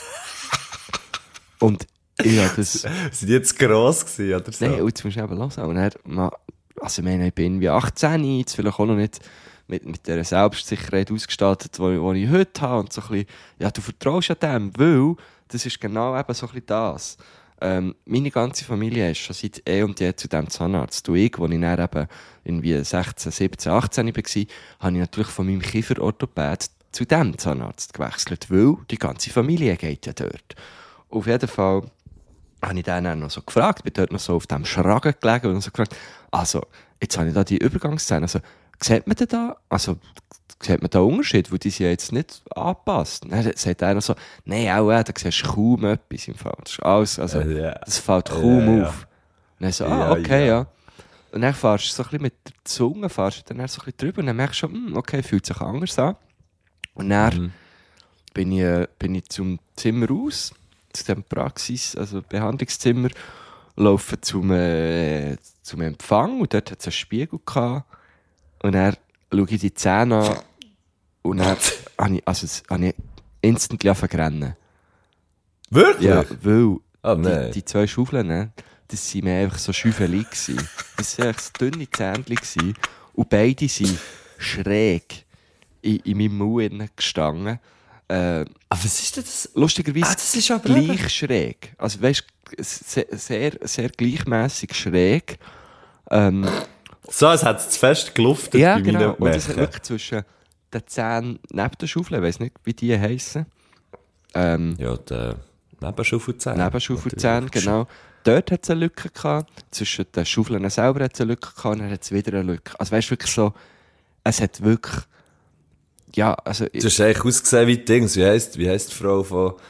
Und ich habe das... Sind die jetzt gross gewesen, oder so? Nein, jetzt musst du eben hören. Und dann, also ich meine, ich bin wie 18, jetzt vielleicht auch noch nicht mit der Selbstsicherheit ausgestattet, die ich heute habe. Und so ein bisschen, ja, du vertraust ja dem, weil das ist genau eben so ein bisschen das. Meine ganze Familie ist schon seit und je zu diesem Zahnarzt. Und ich, als ich dann eben irgendwie 16, 17, 18 war, habe ich natürlich von meinem Kieferorthopäd zu diesem Zahnarzt gewechselt, weil die ganze Familie geht ja dort. Auf jeden Fall habe ich dann noch so gefragt, bin dort noch so auf dem Schragen gelegen und so gefragt, also, jetzt habe ich da die Übergangsszene, also, sieht man da Unterschied, weil die sind ja jetzt nicht angepasst? Dann sagt einer so, nein, auch da siehst du kaum etwas im Fall. Das ist alles, also, das fällt kaum auf. Und dann so, okay, ja. Und dann fährst du so ein bisschen mit der Zunge, fährst du dann so ein bisschen drüber und dann merkst du schon, okay, fühlt sich anders an. Und dann bin ich zum Zimmer raus, zu dem also Behandlungszimmer, laufe zum Empfang und dort hat es einen Spiegel gehabt. Und dann schaue ich die Zähne an und dann habe ich instantly angefangen. Wirklich? Ja, weil die 2 Schaufeln, ne, das waren mir einfach so Schäufeli gewesen. Das waren einfach so dünne Zähnchen gewesen. Und beide sind schräg in meinem Mund gestanden. Aber was ist denn das? Lustigerweise das ist aber gleich schräg. Also weißt du, sehr, sehr gleichmässig schräg. So, als hätte es zu fest geluftet ja, bei genau. meinen Und das hat Mächen. wirklich zwischen den Zähnen neben der Schaufel, ich weiss nicht, wie die heissen. Ja, Neben Schaufelzähnen. Neben Schaufelzähnen, genau. Dort hat es eine Lücke gehabt. Zwischen den Schaufeln selber hat es eine Lücke gehabt. Und dann hat es wieder eine Lücke. Also weißt du, wirklich so, es hat wirklich, ja, also... Du hast eigentlich ausgesehen wie Dings. Wie heisst die Frau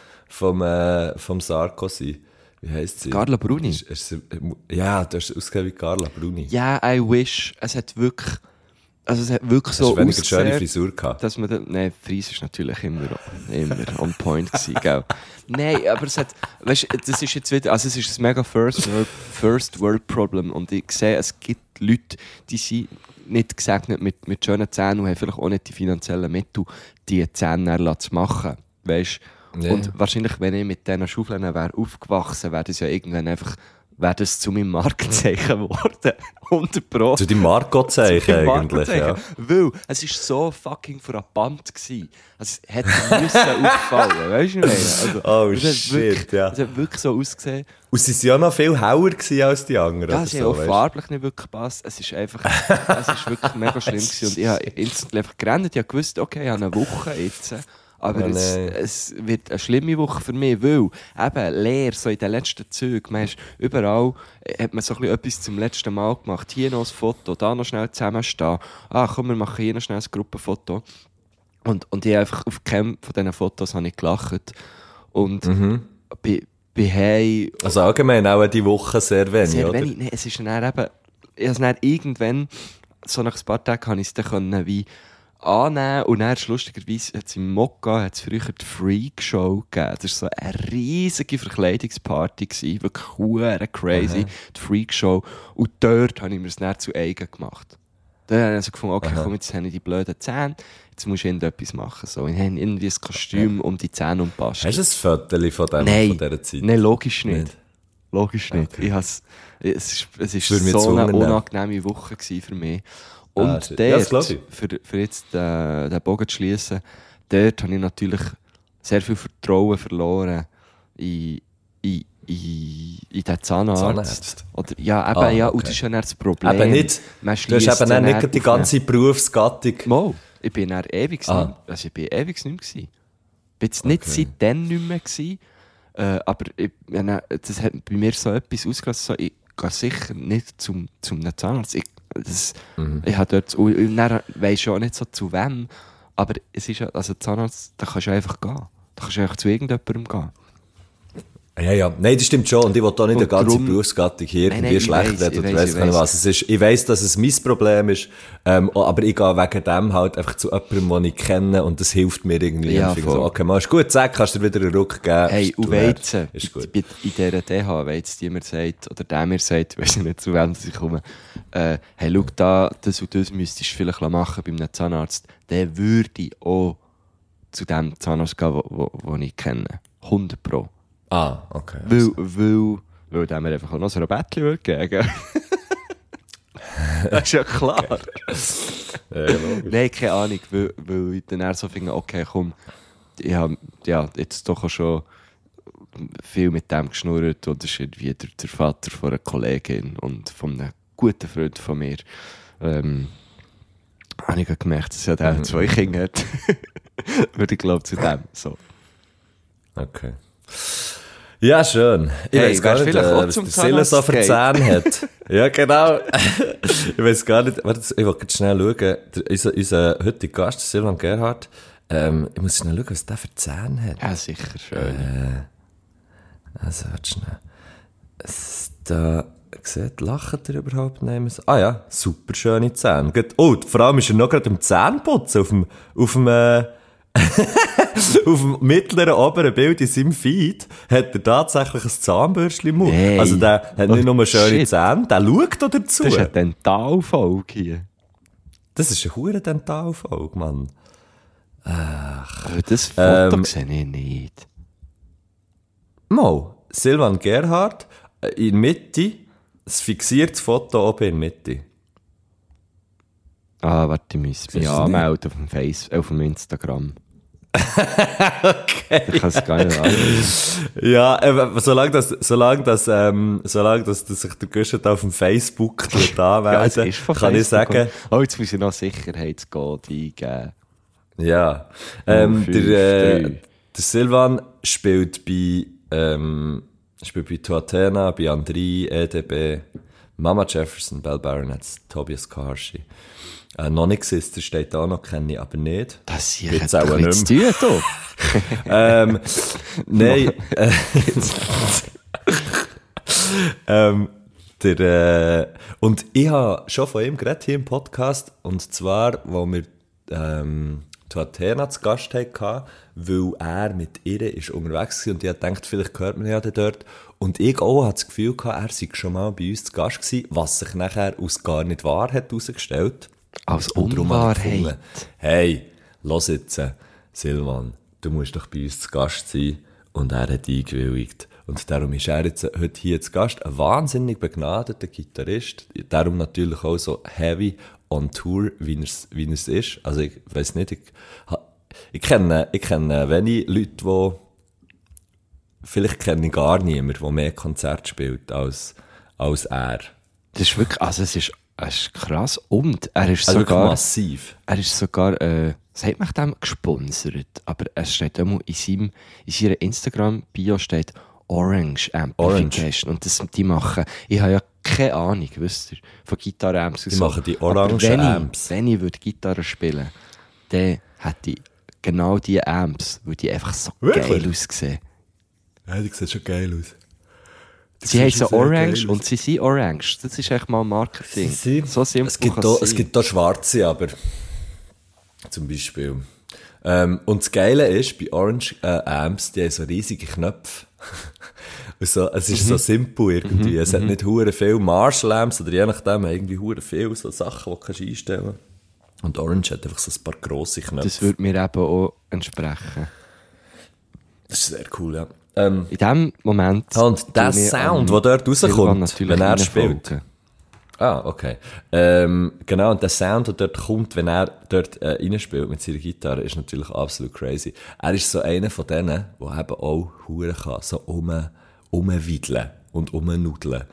vom Sarkozy? Wie heisst sie? Carla Bruni. Ja, du hast ausgesehen wie Carla Bruni. Ja, I wish. Es hat wirklich so ausgesehen. Hast du schöne Frisur gehabt? Dass man nein, Fries ist natürlich immer on point gewesen, gell? Nein, aber es hat, weißt du, das ist jetzt wieder, also es ist ein mega First World Problem und ich sehe, es gibt Leute, die sind nicht gesegnet mit schönen Zähnen und haben vielleicht auch nicht die finanziellen Mittel, die Zähne zu machen, weißt du? Nee. Und wahrscheinlich, wenn ich mit diesen Schaufeln wäre aufgewachsen, wäre das ja irgendwann einfach, wäre das zu meinem Markenzeichen geworden. 100%. Zu deinem Marco-Zeichen eigentlich, ja. Weil es war so fucking frappant gewesen. Also, es hätte müssen auffallen, weißt du, was ich meine? Also, Oh shit, ja. Es hat wirklich so ausgesehen. Und sie waren ja noch viel hauer gewesen als die anderen. Ja, oder sie so, haben auch weißt? farblich nicht wirklich gepasst. Es ist einfach, es ist wirklich mega schlimm gewesen. Und ich habe instantly einfach gerannt. Ich habe gewusst, okay, ich habe eine Woche jetzt. Aber Oh, es wird eine schlimme Woche für mich, weil eben leer, so in den letzten Zügen, man ist überall hat man so ein bisschen etwas zum letzten Mal gemacht. Hier noch ein Foto, da noch schnell zusammenstehen. Ah, komm, wir machen hier noch schnell ein Gruppenfoto. Und ich habe einfach auf keinem von diesen Fotos habe ich gelacht. Und bei Hey... Also allgemein auch die Woche sehr wenig, sehr oder? wenig. Nee, es ist dann eben... Ich habe es dann irgendwann, so nach ein paar Tagen, kann ich es dann können, wie annehmen. Und dann, lustigerweise, hat es im Mokka hat's früher die Freak Show gegeben. Das war so eine riesige Verkleidungsparty gewesen. Wirklich hure crazy. Die Freak Show. Und dort habe ich mir es dann zu eigen gemacht. Dann habe ich also gefunden, okay, komm, jetzt habe ich die blöden Zähne. Jetzt musst du irgendetwas machen. So. Ich habe irgendwie ein Kostüm um die Zähne und Paste. Hast du ein Foto von dieser Zeit? Nein, logisch nicht. Logisch nicht. Okay. Es war so eine unangenehme Woche für mich. Und Ja, dort, das ich. für jetzt den Bogen zu schliessen, dort habe ich natürlich sehr viel Vertrauen verloren in den Zahnarzt. Oder, ja, eben, Okay. ja, und das ist ja dann das Problem. Eben nicht. Man Du hast eben dann nicht die auf ganze Berufsgattung. Mal, ich bin dann ewig also ich bin ewig nicht mehr gewesen. Ich bin jetzt nicht seitdem nicht mehr gewesen, aber das hat bei mir so etwas ausgelöst, so, ich gehe sicher nicht zum Zahnarzt. Ich habe dort, und dann weiss ich auch nicht so zu wem, aber es ist ja, also Zahnarzt, da kannst du einfach gehen. Da kannst du einfach zu irgendjemandem gehen. Ja. Nein, das stimmt schon. Und ich will auch nicht eine ganze darum- Berufsgattung hier Nein, irgendwie ich schlecht weiss, reden oder ich weiss weiss. nicht was. Ich weiss, dass es mein Problem ist, aber ich gehe wegen dem halt einfach zu jemandem, den ich kenne und das hilft mir irgendwie. Ja, Ich finde voll. so, okay, mal ist gut, sag, kannst du dir wieder einen Ruck geben. Hey, Ist und du wert. Weizen, Ist gut. in dieser DH, Weizen, die mir sagt, oder der mir sagt, ich weiss nicht, zu wem ich komme, hey, schau da, das und das müsstest du vielleicht machen bei einem Zahnarzt, der würde auch zu dem Zahnarzt gehen, den ich kenne. 100%. Ah, okay. Weil der mir einfach auch noch so ein Bettchen geben will. Das ist ja klar. Ja, logisch. Nein, keine Ahnung, weil ich dann eher so finde, okay, komm, ich habe ja, jetzt doch auch schon viel mit dem geschnurrt und das ist irgendwie der Vater von einer Kollegin und von einem guten Freund von mir. Habe ich gemerkt, dass er der zwei Kinder hat. Würde ich glaube zu dem so. Okay. Ja, schön. Ich Hey, weiss gar wärst nicht, vielleicht auch was zum der Sille so für Zahnarzt Zähne hat. Ja, genau. Ich weiss gar nicht, warte, ich will jetzt schnell schauen. Unser heutiger Gast, Silvan Gerhardt, ich muss schnell schauen, was der für Zähne hat. Ja, sicher, schön. Also, warte schnell. Da, sieht, lacht er überhaupt nicht? Ah ja, super schöne Zähne. Oh, vor allem ist er noch gerade am Zähneputzen auf dem auf dem mittleren, oberen Bild in seinem Feed hat er tatsächlich ein Zahnbürstchen im Mund. Hey. Also der hat nicht nur schöne Shit. Zähne, der schaut auch dazu. Das ist eine Dentalfolge hier. Das ist eine hure Dentalfolge, Mann. Aber das Foto sehe ich nicht. Mal, Silvan Gerhardt, in der Mitte, ein fixiertes Foto oben in der Mitte. Ah, warte, ich muss mich Siehst du es anmelden auf dem Instagram. Okay. Ich kann es gar nicht anschauen. Ja, solange dass sich der Güschet auf dem Facebook anmelden, kann ich sagen, Oh, jetzt muss ich noch Sicherheitscode eingeben. ja. 5, 3. Der Silvan spielt bei spielt bei Tuatena, bei André, EDB, Mama Jefferson, Bell Baronets, Tobias Karshi. Non Exister steht da noch, kenne ich aber nicht. Das ist Gibt's auch nicht zu tun, Nein. Und ich habe schon von ihm geredet hier im Podcast, und zwar, wo wir Tuatena zu Gast hatten, weil er mit ihr ist unterwegs war und ich habe gedacht, vielleicht hört man ja dort. Und ich auch hatte das Gefühl gehabt, er sei schon mal bei uns zu Gast gewesen, was sich nachher aus gar nicht wahr hat herausgestellt. Als Und darum habe ich Unwahrheit. gefunden, hey, los jetzt, Silvan, du musst doch bei uns zu Gast sein. Und er hat eingewilligt. Und darum ist er jetzt heute hier zu Gast. Ein wahnsinnig begnadeter Gitarrist. Darum natürlich auch so heavy on Tour, wie er es ist. Also ich weiss nicht, ich kenne wenige Leute, die, vielleicht kenne ich gar niemanden, der mehr Konzerte spielt als er. Das ist wirklich, also es ist krass. Und er ist Also sogar, wirklich massiv. er ist sogar, sagt man dem, gesponsert. Aber es steht auch mal in seiner Instagram-Bio steht Orange Amplification. Und die machen, ich habe ja keine Ahnung, wisst ihr, von Gitarre-Amps. Die machen die orangen Amps. Wenn ich würde Gitarre spielen, dann hätte ich genau diese Amps, weil die einfach so Wirklich? geil aussehen. Ja, die sieht schon geil aus. Sie heißen Orange und sie sind Orange. Das ist echt mal Marketing. So simpel Es gibt auch schwarze, aber zum Beispiel. Und das Geile ist, bei Orange Amps, die haben so riesige Knöpfe. So, es ist so simpel irgendwie. Es hat nicht hure viel Marshall Amps oder je nachdem irgendwie hure viel so Sachen, die du kannst einstellen kannst. Und Orange hat einfach so ein paar grosse Knöpfe. Das würde mir eben auch entsprechen. Das ist sehr cool, ja. In dem Moment. Und der Sound, der dort rauskommt, wenn er spielt. reinfolgen. Ah, okay. Genau, und der Sound, der dort kommt, wenn er dort reinspielt mit seiner Gitarre, ist natürlich absolut crazy. Er ist so einer von denen, der eben auch Huren kann, so rumwiedeln und rumnudeln.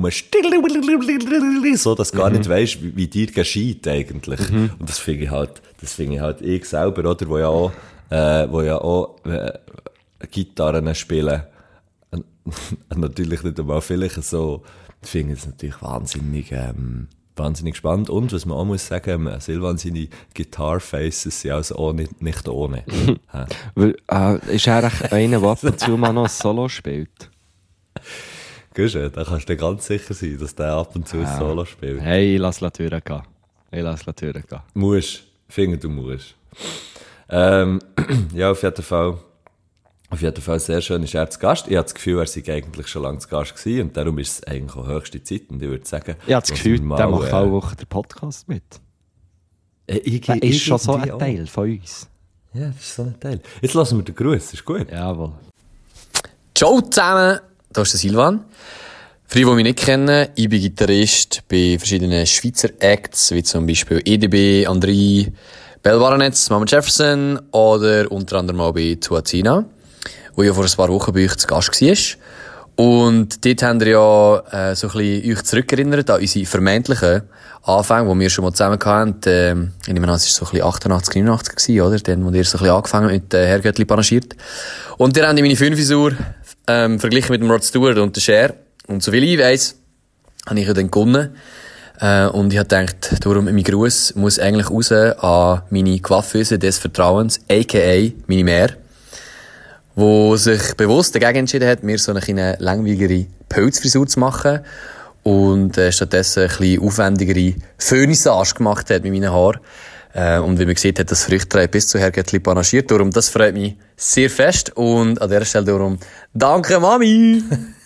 So, dass du gar nicht weisst, wie dir geschieht eigentlich. Und das finde ich halt, ich selber, oder, wo ja auch Gitarren spielen. Natürlich nicht einmal vielleicht so. Ich finde es natürlich wahnsinnig spannend. Und was man auch muss sagen, Silvan, seine Guitar-Faces sind also auch nicht ohne. Weil, ist er echt einer, der ab und zu mal noch ein Solo spielt? Gehst du? Da kannst du dir ganz sicher sein, dass der ab und zu ein Solo spielt. Hey, ich lass die Türen gehen. Musst. Ich finde, du musst. Ja, auf jeden Fall sehr schön ist er zu Gast. Ich habe das Gefühl, er sei eigentlich schon lange zu Gast gewesen und darum ist es eigentlich auch höchste Zeit. Und ich würde sagen, Ich habe das Gefühl, der macht alle Woche den Podcast mit. Der ist schon so ein Teil von uns. Ja, das ist so ein Teil. Jetzt lassen wir den Gruß, ist gut? Jawohl. Ciao zusammen, hier ist der Silvan. Für die mich nicht kennen, ich bin Gitarrist bei verschiedenen Schweizer Acts, wie zum Beispiel EDB, André, Bell Baronets, Mama Jefferson oder unter anderem auch bei Tuatena, wo ja vor ein paar Wochen bei euch zu Gast war. Und dort haben wir ja so ein bisschen euch zurückerinnert an unsere vermeintlichen Anfänge, die wir schon mal zusammen hatten. Ich nehme an, es war so ein bisschen 88, 89 gewesen, oder? Dann, wo ihr so ein bisschen angefangen mit Herrgöttli panaschiert. Und ihr habt meine Fünfisur verglichen mit dem Rod Stewart und der Cher. Und soviel ich weiss, habe ich ja dann gewonnen. Und ich habe gedacht, darum, mein Gruß muss eigentlich raus an meine Coiffeuse des Vertrauens, a.k.a. meine Mär, wo sich bewusst dagegen entschieden hat, mir so eine kleine langweiligere Pelzfrisur zu machen und stattdessen eine bisschen aufwendigere Föhnissage gemacht hat mit meinen Haaren. Und wie man sieht, hat das Früchte bis zu Herrgöttli panaschiert. Darum, das freut mich sehr fest. Und an dieser Stelle darum, danke Mami!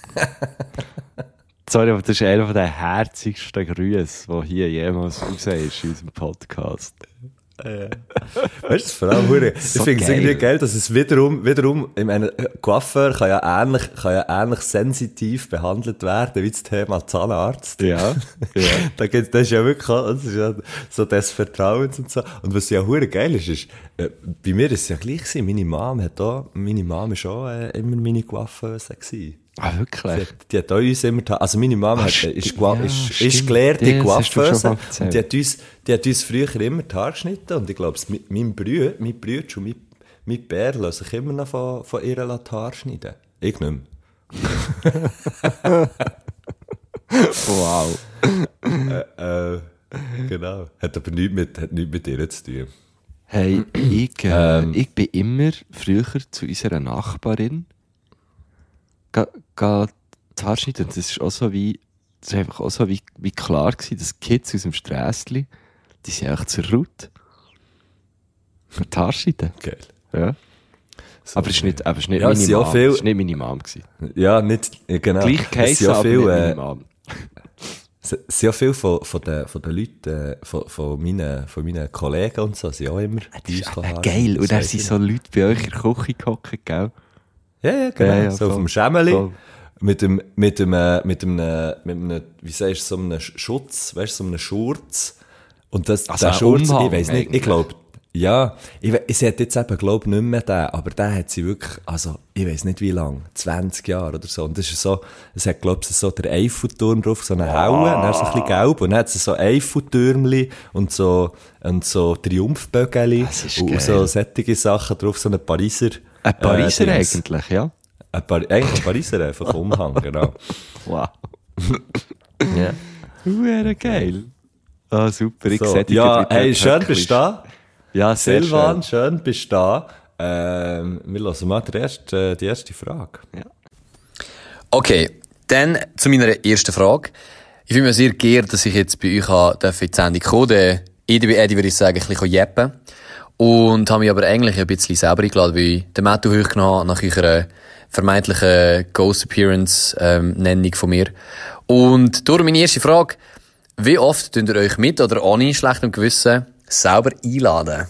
Sorry, aber das ist einer der herzigsten Grüße, die hier jemals rausgekommen ist in unserem Podcast. Weißt du, vor allem, ich finde es irgendwie geil, dass es wiederum, ich meine, Coiffeur kann ja ähnlich sensitiv behandelt werden wie das Thema Zahnarzt. Ja. Das ist ja wirklich, das ist ja so des Vertrauens und so. Und was ja hure geil ist, bei mir ist es ja gleich gewesen. Meine Mom ist auch immer meine Coiffeuse gewesen. Ah, wirklich? Die hat auch uns immer, also meine Mama ist gelehrte Coiffeuse und die hat uns früher immer die Haare geschnitten und ich glaube, mein Bruder und mein Bär lassen sich immer noch von ihrer die Haare schneiden. Ich nicht mehr. Wow. Genau. Hat aber nichts mit dir zu tun. Hey, ich bin immer früher zu unserer Nachbarin die Haare schneiden. Und das ist auch so wie, das ist einfach auch so wie klar gewesen, dass die Kids aus dem Strässli, die sind echt zur Route. Die Haare schneiden. Geil. Ja. So, Aber es ist nicht ja, meine es sind Mom. auch viel- Es war nicht meine Mom gewesen. Ja, nicht, genau. Gleich Es geheissen, sind ja aber viel, nicht meine Mom. es sind ja viele von den Leuten, von meinen Kollegen und so, sind auch immer Das ist bei uns aber geil. Und dann Das sind weiss so Leute bei euch in der Küche gehockt, gell? Ja, genau. Ja, so auf voll. dem Schemmeli. Voll. Mit einem, wie sagst du, so einem Schutz, weißt du, so einem Schurz. Und das, Also der ein Schurz, Umhang ich weiss nicht, eigentlich. ich glaube, ja, sie hat jetzt eben, glaube ich, nicht mehr den, aber den hat sie wirklich, also, ich weiss nicht wie lange, 20 Jahre oder so. Und das ist so, es hat, glaube ich, so der Eiffelturm drauf, so eine Haue, und dann ist es ein bisschen gelb, und dann hat sie so Eiffeltürmli und so Triumphbögeli Das ist und geil. so sättige Sachen drauf, so eine Pariser. Ein Pariser Dings. eigentlich, ja? Eigentlich ein Pariser einfach Umhang, genau. Wow. Ja. Wäre geil. Ah, super. Ich So, sehe dich ja, mit hey, dem schön Höckli. bist du da. Ja, sehr Silvan, schön. schön bist du da. Wir hören mal die erste Frage. Okay, dann zu meiner ersten Frage. Ich finde mir sehr geehrt, dass ich jetzt bei euch in die Sendung kommen darf. EDB Eddie würde ich sagen, ein bisschen jeppen. Und habe mich aber eigentlich ein bisschen selber eingeladen, weil ich den Matthew hochgenommen habe nach eurer vermeintlichen Ghost Appearance Nennung von mir. Und durch meine erste Frage: Wie oft tut ihr euch mit oder ohne schlechtem Gewissen selber einladen?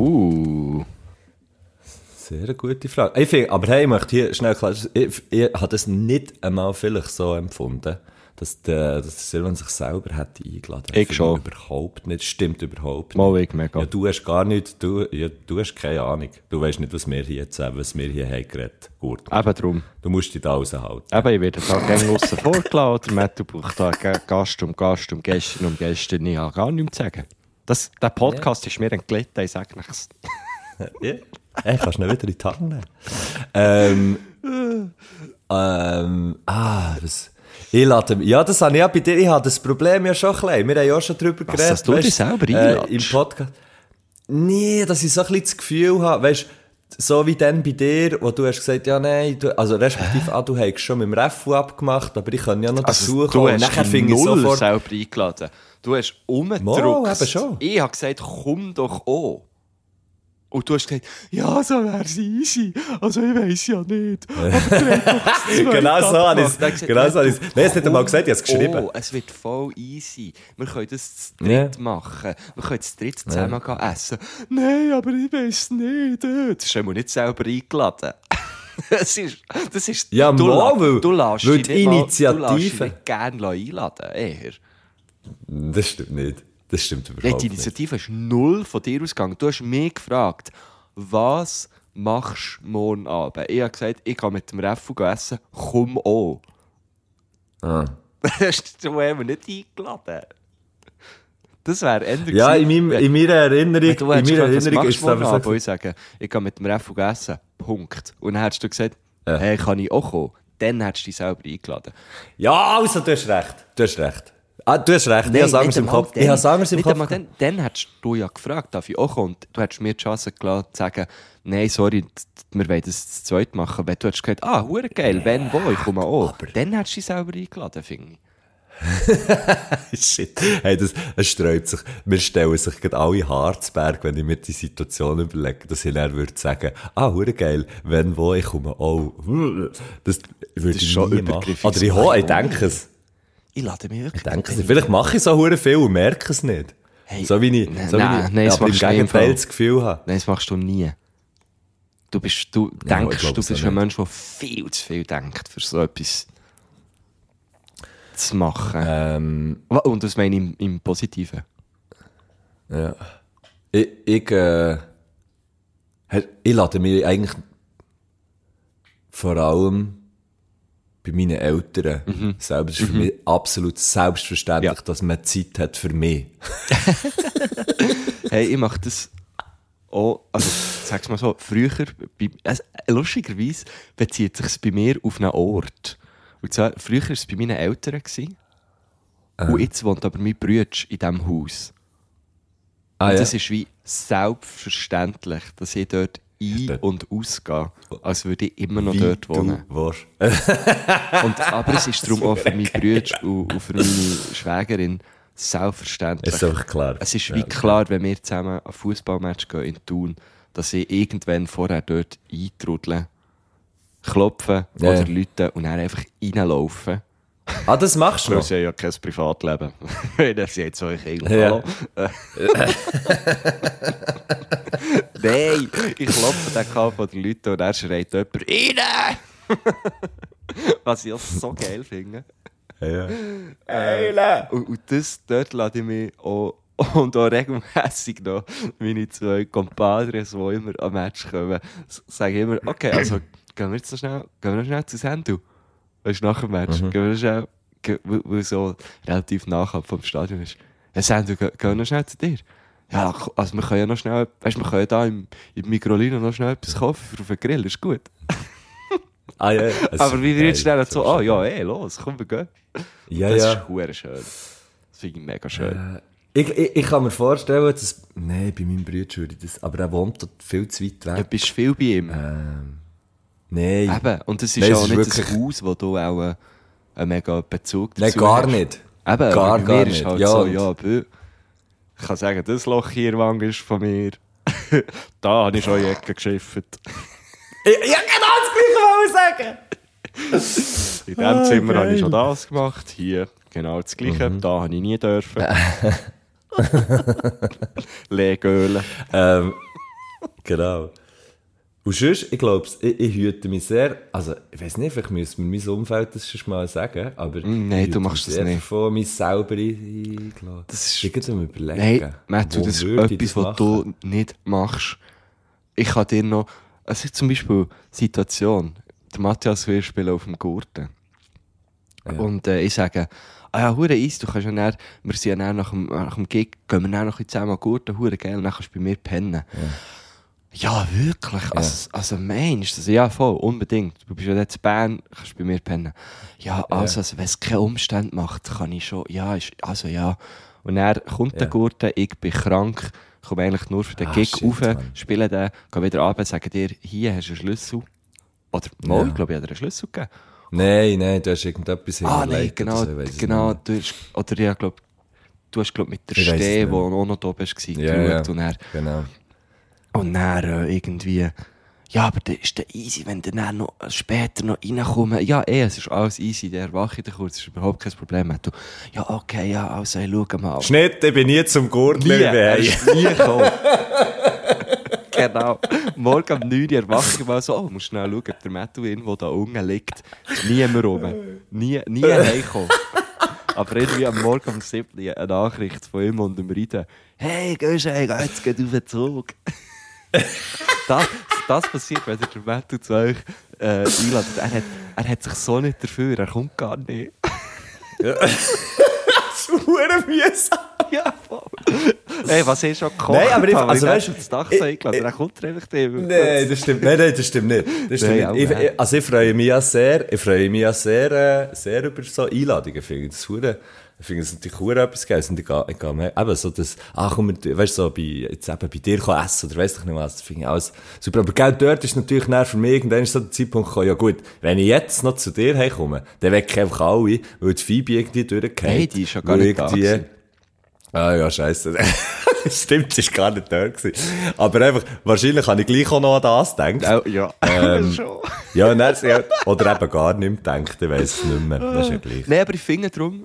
Sehr eine gute Frage. Ich finde, aber hey, ich möchte hier schnell klar, ich habe das nicht einmal vielleicht so empfunden, dass der Silvan sich selber hätte eingeladen. Ich finde schon. Überhaupt nicht, stimmt überhaupt Mal nicht. ich mega. Ja, du hast gar nicht, du hast keine Ahnung. Du weißt nicht, was wir hier haben geredet. Gut. Eben drum. Du musst dich da raushalten. Eben, ich werde da gerne aussen vorgeladen. Der Matthew braucht da Gast um gestern. Ich habe gar nichts zu sagen. Der Podcast ist mir entglitten, ich sage nichts. Ja. Hey, kannst du nicht wieder in die Hand nehmen? Ich lade mich, ja, das habe ich ja bei dir, ich habe das Problem ja schon ein bisschen. Wir haben ja auch schon drüber geredet. dass du dich selber einladest? Im Podcast. Nee, dass ich so ein bisschen das Gefühl habe, weißt, so wie dann bei dir, wo du hast gesagt, ja, nein, also respektive, du hast schon mit dem Refu abgemacht, aber ich kann ja noch dazu Also, du kommen. hast Nachher finde ich null sofort, selber eingeladen. Du hast Mal, umgedrückt. eben schon. Ich habe gesagt, komm doch an. Und du hast gesagt, ja, so wär's easy. Also ich weiss ja nicht. genau so habe ich es, nein, es hat nicht einmal gesagt, ich habe es geschrieben. Oh, es wird voll easy. Wir können das zu Ja. dritt machen. Wir können das dritt zusammen gehen essen. Nein, aber ich weiss nicht. Das ist einmal nicht selber eingeladen. das ist, Ja, du, mal, du lässt weil dich die nicht mal- du lässt dich Initiative- nicht gerne einladen. Eher. Das stimmt nicht. Das stimmt Nein, überhaupt die nicht. Initiative ist null von dir ausgegangen. Du hast mich gefragt, was machst du morgen Abend? Ich habe gesagt, ich gehe mit dem Refu essen, komm an. Ah. Du haben wir nicht eingeladen. Das wäre ändern Ja, gewesen, in meiner Erinnerung, du hättest gesagt, was machst ist du es morgen einfach Abend? so. Und ich sage, ich gehe mit dem Refu essen, Punkt. Und dann hättest du gesagt, Ja. hey, kann ich auch kommen? Dann hättest du dich selber eingeladen. Ja, also, du hast recht. Du hast recht. Ah, du hast recht. Ich habe es anders im Kopf. Dann. Ich habe es anders im Nicht Kopf. einmal dann hättest du ja gefragt, darf ich auch kommen? Und du hättest mir die Chance gelassen, zu sagen, nein, sorry, wir wollen das zu zweit machen. Wenn du hättest gesagt, hure geil, wenn, wo, ich komme auch. Dann hättest du dich selber eingeladen, finde ich. Shit. Hey, es sträubt sich. Wir stellen sich gerade alle Harzberg, wenn ich mir die Situation überlege, dass ich dann würde sagen, hure geil, wenn, wo, ich komme auch. Das würde ist ich schon nie machen. übergriffig. Oder ich denke es. Ich lade mich wirklich. Denke es. Vielleicht mache ich so hure viel und merke es nicht. Hey, so wie ich, nein, so nein, wie ich das aber im machst du nie im Gegenteil Fall. das Gefühl habe. Nein, das machst du nie. Du Ja, ich denkst, glaube du es bist auch ein nicht. Mensch, der viel zu viel denkt, für so etwas zu machen. Und das meine ich im Positiven. Ja. Ich lade mich eigentlich vor allem bei meinen Eltern selber. Es ist für mich absolut selbstverständlich, Ja. dass man Zeit hat für mich. Hey, ich mache das auch, also sag's mal so, früher, lustigerweise bezieht sich's bei mir auf einen Ort. Und zwar, früher war es bei meinen Eltern. Und jetzt wohnt aber mein Bruder in diesem Haus. Und das ist wie selbstverständlich, dass ich dort ein- und ausgehe, als würde ich immer noch dort wohnen. Aber es ist darum auch für meinen Bruder und für meine Schwägerin selbstverständlich. Ist doch klar. Es ist wie klar, wenn wir zusammen ein Fußballmatch gehen in Thun, dass ich irgendwann vorher dort eintrudle, klopfen oder läuten und dann einfach reinlaufen. Ah, das machst du Weil noch? sie ja kein Privatleben. Das ist jetzt euch eigentlich. Ja. Nein, ich klopfe den Kopf von den Leuten und er schreit jemand rein! Was ich auch so geil finde. Ja. Und das, dort lade ich mich auch, und auch regelmässig noch meine 2 Compadres, die immer am Match kommen, sage ich immer, okay, also gehen wir jetzt noch schnell zu Sendu. Weißt du, nach dem Match. Gehen wir noch schnell, weil so relativ nachher vom Stadion ist. Ja, Sendu, gehen wir noch schnell zu dir. Ja, also wir können ja noch schnell, weißt du, wir können da im Mikrolino noch schnell etwas kaufen für auf den Grill, ist gut. Ah, ja. Aber wie wir jetzt schnell so, los, komm, wir gehen. Ja, Das ja. ist verdammt schön. Das finde ich mega schön. Ich kann mir vorstellen, dass... Nein, bei meinem Bruder würde ich das... Aber er wohnt dort viel zu weit weg. Ja, bist du viel bei ihm? Nein. Eben, und das ist Nein, ja es auch ist nicht wirklich- ein Haus, wo du auch einen mega Bezug Nein, dazu gar hast. nicht. Eben, Gar aber bei mir nicht. ist halt Ja, so, und- ja, ich kann sagen, das Loch hier Wang ist von mir. Da habe ich schon in die Ecke geschifft. Ja, genau das Gleiche wollte ich sagen. In diesem Zimmer habe ich schon das gemacht. Hier genau das Gleiche. Da habe ich nie dürfen. Legölen. Genau. Und sonst, ich glaube, ich hüte mich sehr, also, ich weiss nicht, vielleicht müsste mir mein Umfeld das schon mal sagen, aber Nein, ich du hüte machst mich das sehr nicht. davon, mich selber einzulassen. Das ist- Ich muss mir überlegen. Nein, Matthew, wo das ist würde ich etwas, das was machen? du nicht machst. Ich kann dir noch... Es ist zum Beispiel Situation. Der Matthias will spielen auf dem Gurten. Ja. Und ich sage, hure easy, du kannst ja dann, wir sind ja dann nach dem Gig, gehen wir dann noch ein bisschen zusammen an Gurten, hure geil, und dann kannst du bei mir pennen. Ja, wirklich? Also meinst du das? Ja, voll, unbedingt. Du bist ja jetzt in Bern, kannst bei mir pennen. Ja, also wenn es keine Umstände macht, kann ich schon, ja. Und dann kommt der Gurten, ich bin krank, komme eigentlich nur für den Gig shit, rauf, Mann. spiele den, gehe wieder runter, sage dir, hier hast du einen Schlüssel. Oder, mal, ich glaube, ich habe dir einen Schlüssel gegeben. Nein, du hast irgendetwas Nein, hinterlegt oder genau, so, ich weiss es genau. nicht. Du hast, oder ja, du hast, mit der Ich weiss es Steh, nicht. wo auch noch da bist, Ja, geschaut. ja, genau. Und dann irgendwie, ja, aber das ist dann easy, wenn dann noch später noch reinkommen. Ja, es ist alles easy, der erwache ich kurz, das ist überhaupt kein Problem. Du, ja, okay, ja, also, ich schau mal. Schnitt, ich bin nie zum Gurtler. Er ist nie gekommen. Genau. Morgen um 9 Uhr erwache ich mal so, musst schnell schauen, ob der Matthew irgendwo da unten liegt. Nie mehr rum. Nie heimkommen. Aber irgendwie am Morgen um 7 Uhr eine Nachricht von ihm und dem Riden. Hey, gehst du, jetzt geht auf den Zug. Das passiert, wenn der Matthew zu euch einladet. Er hat sich so nicht dafür, er kommt gar nicht. Hure mühsam. Ja, voll. Hey, was hast du schon gekocht? Nein, aber ich- habe? also Ich weißt habe das Dach so eingeladen, er kommt einfach nicht. Nein, das stimmt. Nein, das stimmt nicht. Das stimmt Nein, nicht. auch nicht. Also ich freue mich ja sehr über so Einladungen. Ich finde es natürlich hure etwas Geiles. Und ich gehe mehr, eben so das, komm, weißt du, so jetzt eben bei dir kann essen oder weiss ich nicht was, das finde ich alles super. Aber gell, dort ist natürlich näher für mich, irgendwann ist so der Zeitpunkt gekommen, ja gut, wenn ich jetzt noch zu dir heimkomme, dann wecke ich einfach alle, weil die Phoebe irgendwie durchgeht. Nein, die ist ja gar nicht da gewesen. Ah ja, scheisse. Stimmt, sie war gar nicht da gewesen. Aber einfach, wahrscheinlich habe ich gleich auch noch an das gedacht. Ja, schon. Ja, oder eben gar nicht mehr gedacht, ich weiss es nicht mehr. Das ist ja gleich. Nein, aber ich finde darum,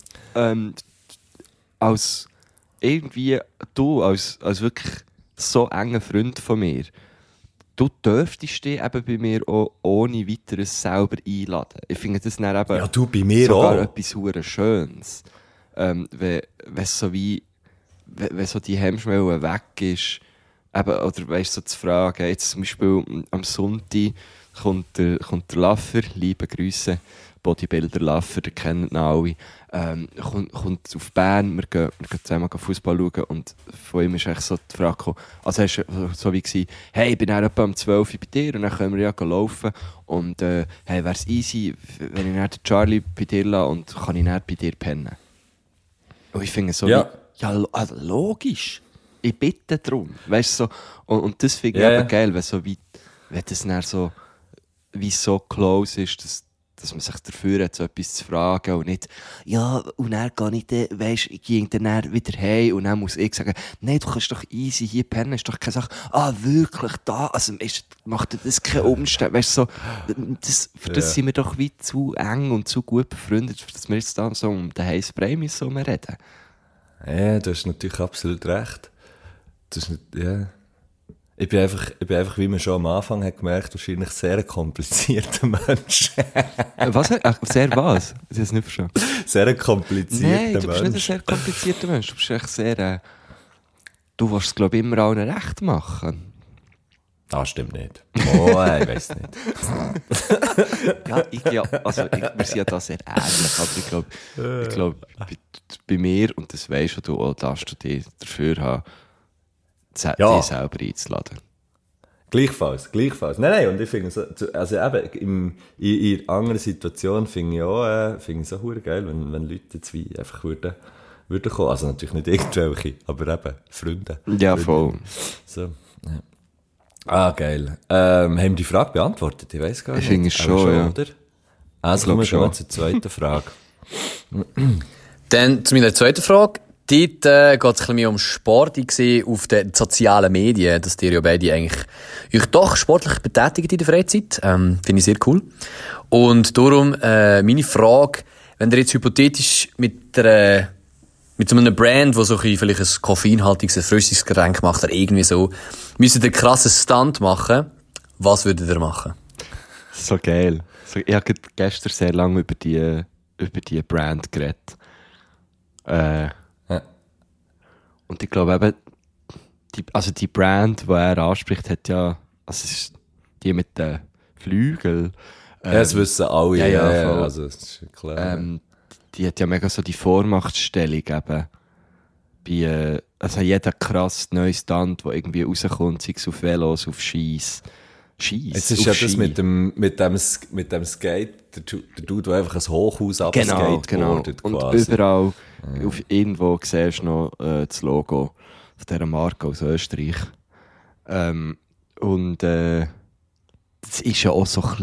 als irgendwie du, als wirklich so enger Freund von mir, du dürftest dich eben bei mir auch ohne weiteres selber einladen. Ich finde das dann eben Ja, du bei mir sogar auch. etwas hure Schönes. Wenn so wie, wenn so die Hemmschwelle weg ist, eben, oder weißt so zu fragen, jetzt zum Beispiel am Sonntag kommt der Laffer, liebe Grüße, Bodybuilder Laffer, den kennen ihn alle, kommt auf Bern, wir gehen zusammen Fußball schauen und von ihm ist echt so die Frage gekommen, also er war so wie gewesen, hey, ich bin dann etwa um 12 Uhr bei dir und dann können wir ja laufen und hey, wäre es easy, wenn ich dann den Charlie bei dir lasse und kann ich dann bei dir pennen. Und ich finde so, Ja. also logisch, ich bitte darum, weißt du, so, und das finde ich eben geil, wenn das dann so, wie so close ist, dass man sich dafür hat, so etwas zu fragen und nicht, ja, und dann gehe ich dann, weisst, ich gehe dann wieder heim und dann muss ich sagen, nein, du kannst doch easy hier pennen, ist doch keine Sache, wirklich da, also macht dir das keinen Umstand, weißt du, so, für das sind wir doch wie zu eng und zu gut befreundet, dass wir jetzt da so um den heißen Brei so mehr reden. Ja, du hast natürlich absolut recht. Das ist nicht, ja. Ich bin einfach, wie man schon am Anfang hat gemerkt, wahrscheinlich sehr ein komplizierter Mensch. Was? Sehr was? Ich habe es nicht verstanden. Sehr ein komplizierter Mensch. Nein, du bist nicht ein sehr komplizierter Mensch. Du bist echt sehr... du willst es, glaube ich, immer allen recht machen. Ah, stimmt nicht. Oh, ich weiss nicht. Wir sind ja da sehr ähnlich, aber ich glaube, bei mir, und das weisst du auch, darfst du dich dafür haben, dich selber einzuladen. Gleichfalls. Nein, und ich finde so, also eben, in anderen Situationen finde ich auch, finde ich es auch verdammt geil, wenn Leute jetzt wie einfach würden kommen. Also natürlich nicht irgendwelche, aber eben Freunde. Ja, voll. So, ja. Ah, geil. Haben wir die Frage beantwortet? Ich weiss gar nicht. Ich finde es schon, ja. Oder? Also kommen wir schon zur zweiten Frage. Dann zu meiner zweiten Frage. Dort geht es ein bisschen mehr um Sport. Ich sehe auf den sozialen Medien, dass ihr ja beide eigentlich euch doch sportlich betätigt in der Freizeit. Finde ich sehr cool. Und darum meine Frage, wenn ihr jetzt hypothetisch mit so einem Brand, wo so vielleicht ein koffeinhaltiges Erfrischungsgetränk macht, oder irgendwie so, müsst ihr einen krassen Stunt machen, was würdet ihr machen? So geil. Ich habe gestern sehr lange über die Brand geredet. Und ich glaube eben, die Brand, die er anspricht, hat ja, also es ist die mit den Flügeln. Ja, das wissen alle. Ja, also, das ist klar. Die hat ja mega so die Vormachtstellung eben. Also jeder krass neue Stunt, der irgendwie rauskommt, sei es auf Velos, auf Skis. Jetzt ist ja das mit dem Skate, der Dude, der einfach ein Hochhaus abskateboardet. Und quasi. überall, irgendwo siehst du noch das Logo von dieser Marke aus Österreich. Das ist ja auch so ein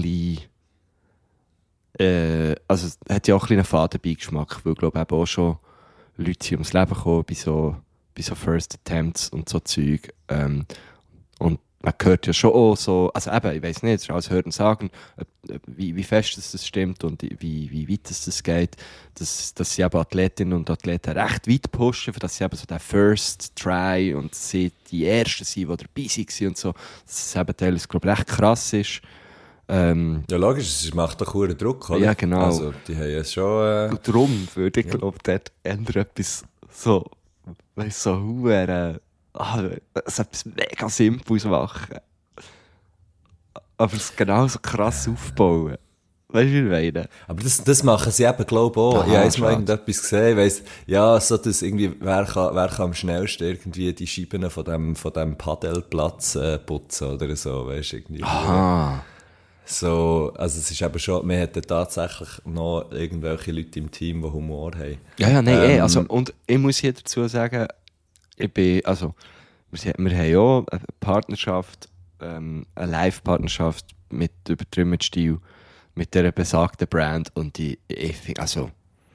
bisschen, also es hat ja auch ein bisschen einen Fadenbeigeschmack, weil ich glaube auch schon Leute sind ums Leben gekommen bei so First Attempts und so Zeug. Und man hört ja schon auch so, also eben, ich weiss nicht, es ist alles Hören und Sagen, wie fest das stimmt und wie weit das geht, dass sie eben Athletinnen und Athleten recht weit pushen, für dass sie eben so den First Try und sie die Ersten sind, die dabei waren und so, dass es eben teilweise, glaube ich, recht krass ist. Ja, logisch, es macht doch hohen Druck, oder? Ja, genau. Also, die haben ja schon... Und darum würde ich, glaube ich, dort ändern etwas so, weißt du, so huere... so etwas mega Simples machen. Aber es genauso krass aufbauen. Weißt du, wie ich meine? Aber das machen sie eben, glaube ich, auch. Ich habe mal irgendetwas gesehen, weiss, ja, so das irgendwie, wer kann am schnellsten irgendwie die Scheiben von dem Paddelplatz putzen oder so, weißt du, irgendwie. Aha. So, also es ist eben schon, wir hätten tatsächlich noch irgendwelche Leute im Team, die Humor haben. Ja, nein, also, und ich muss hier dazu sagen, wir haben auch eine Partnerschaft, eine Live-Partnerschaft mit Übertrieben Stil, mit dieser besagten Brand und ich finde, also,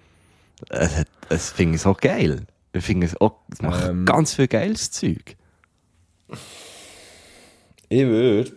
es finde ich so geil. Ich finde es auch, es macht ganz viel geiles Zeug. Ich würde,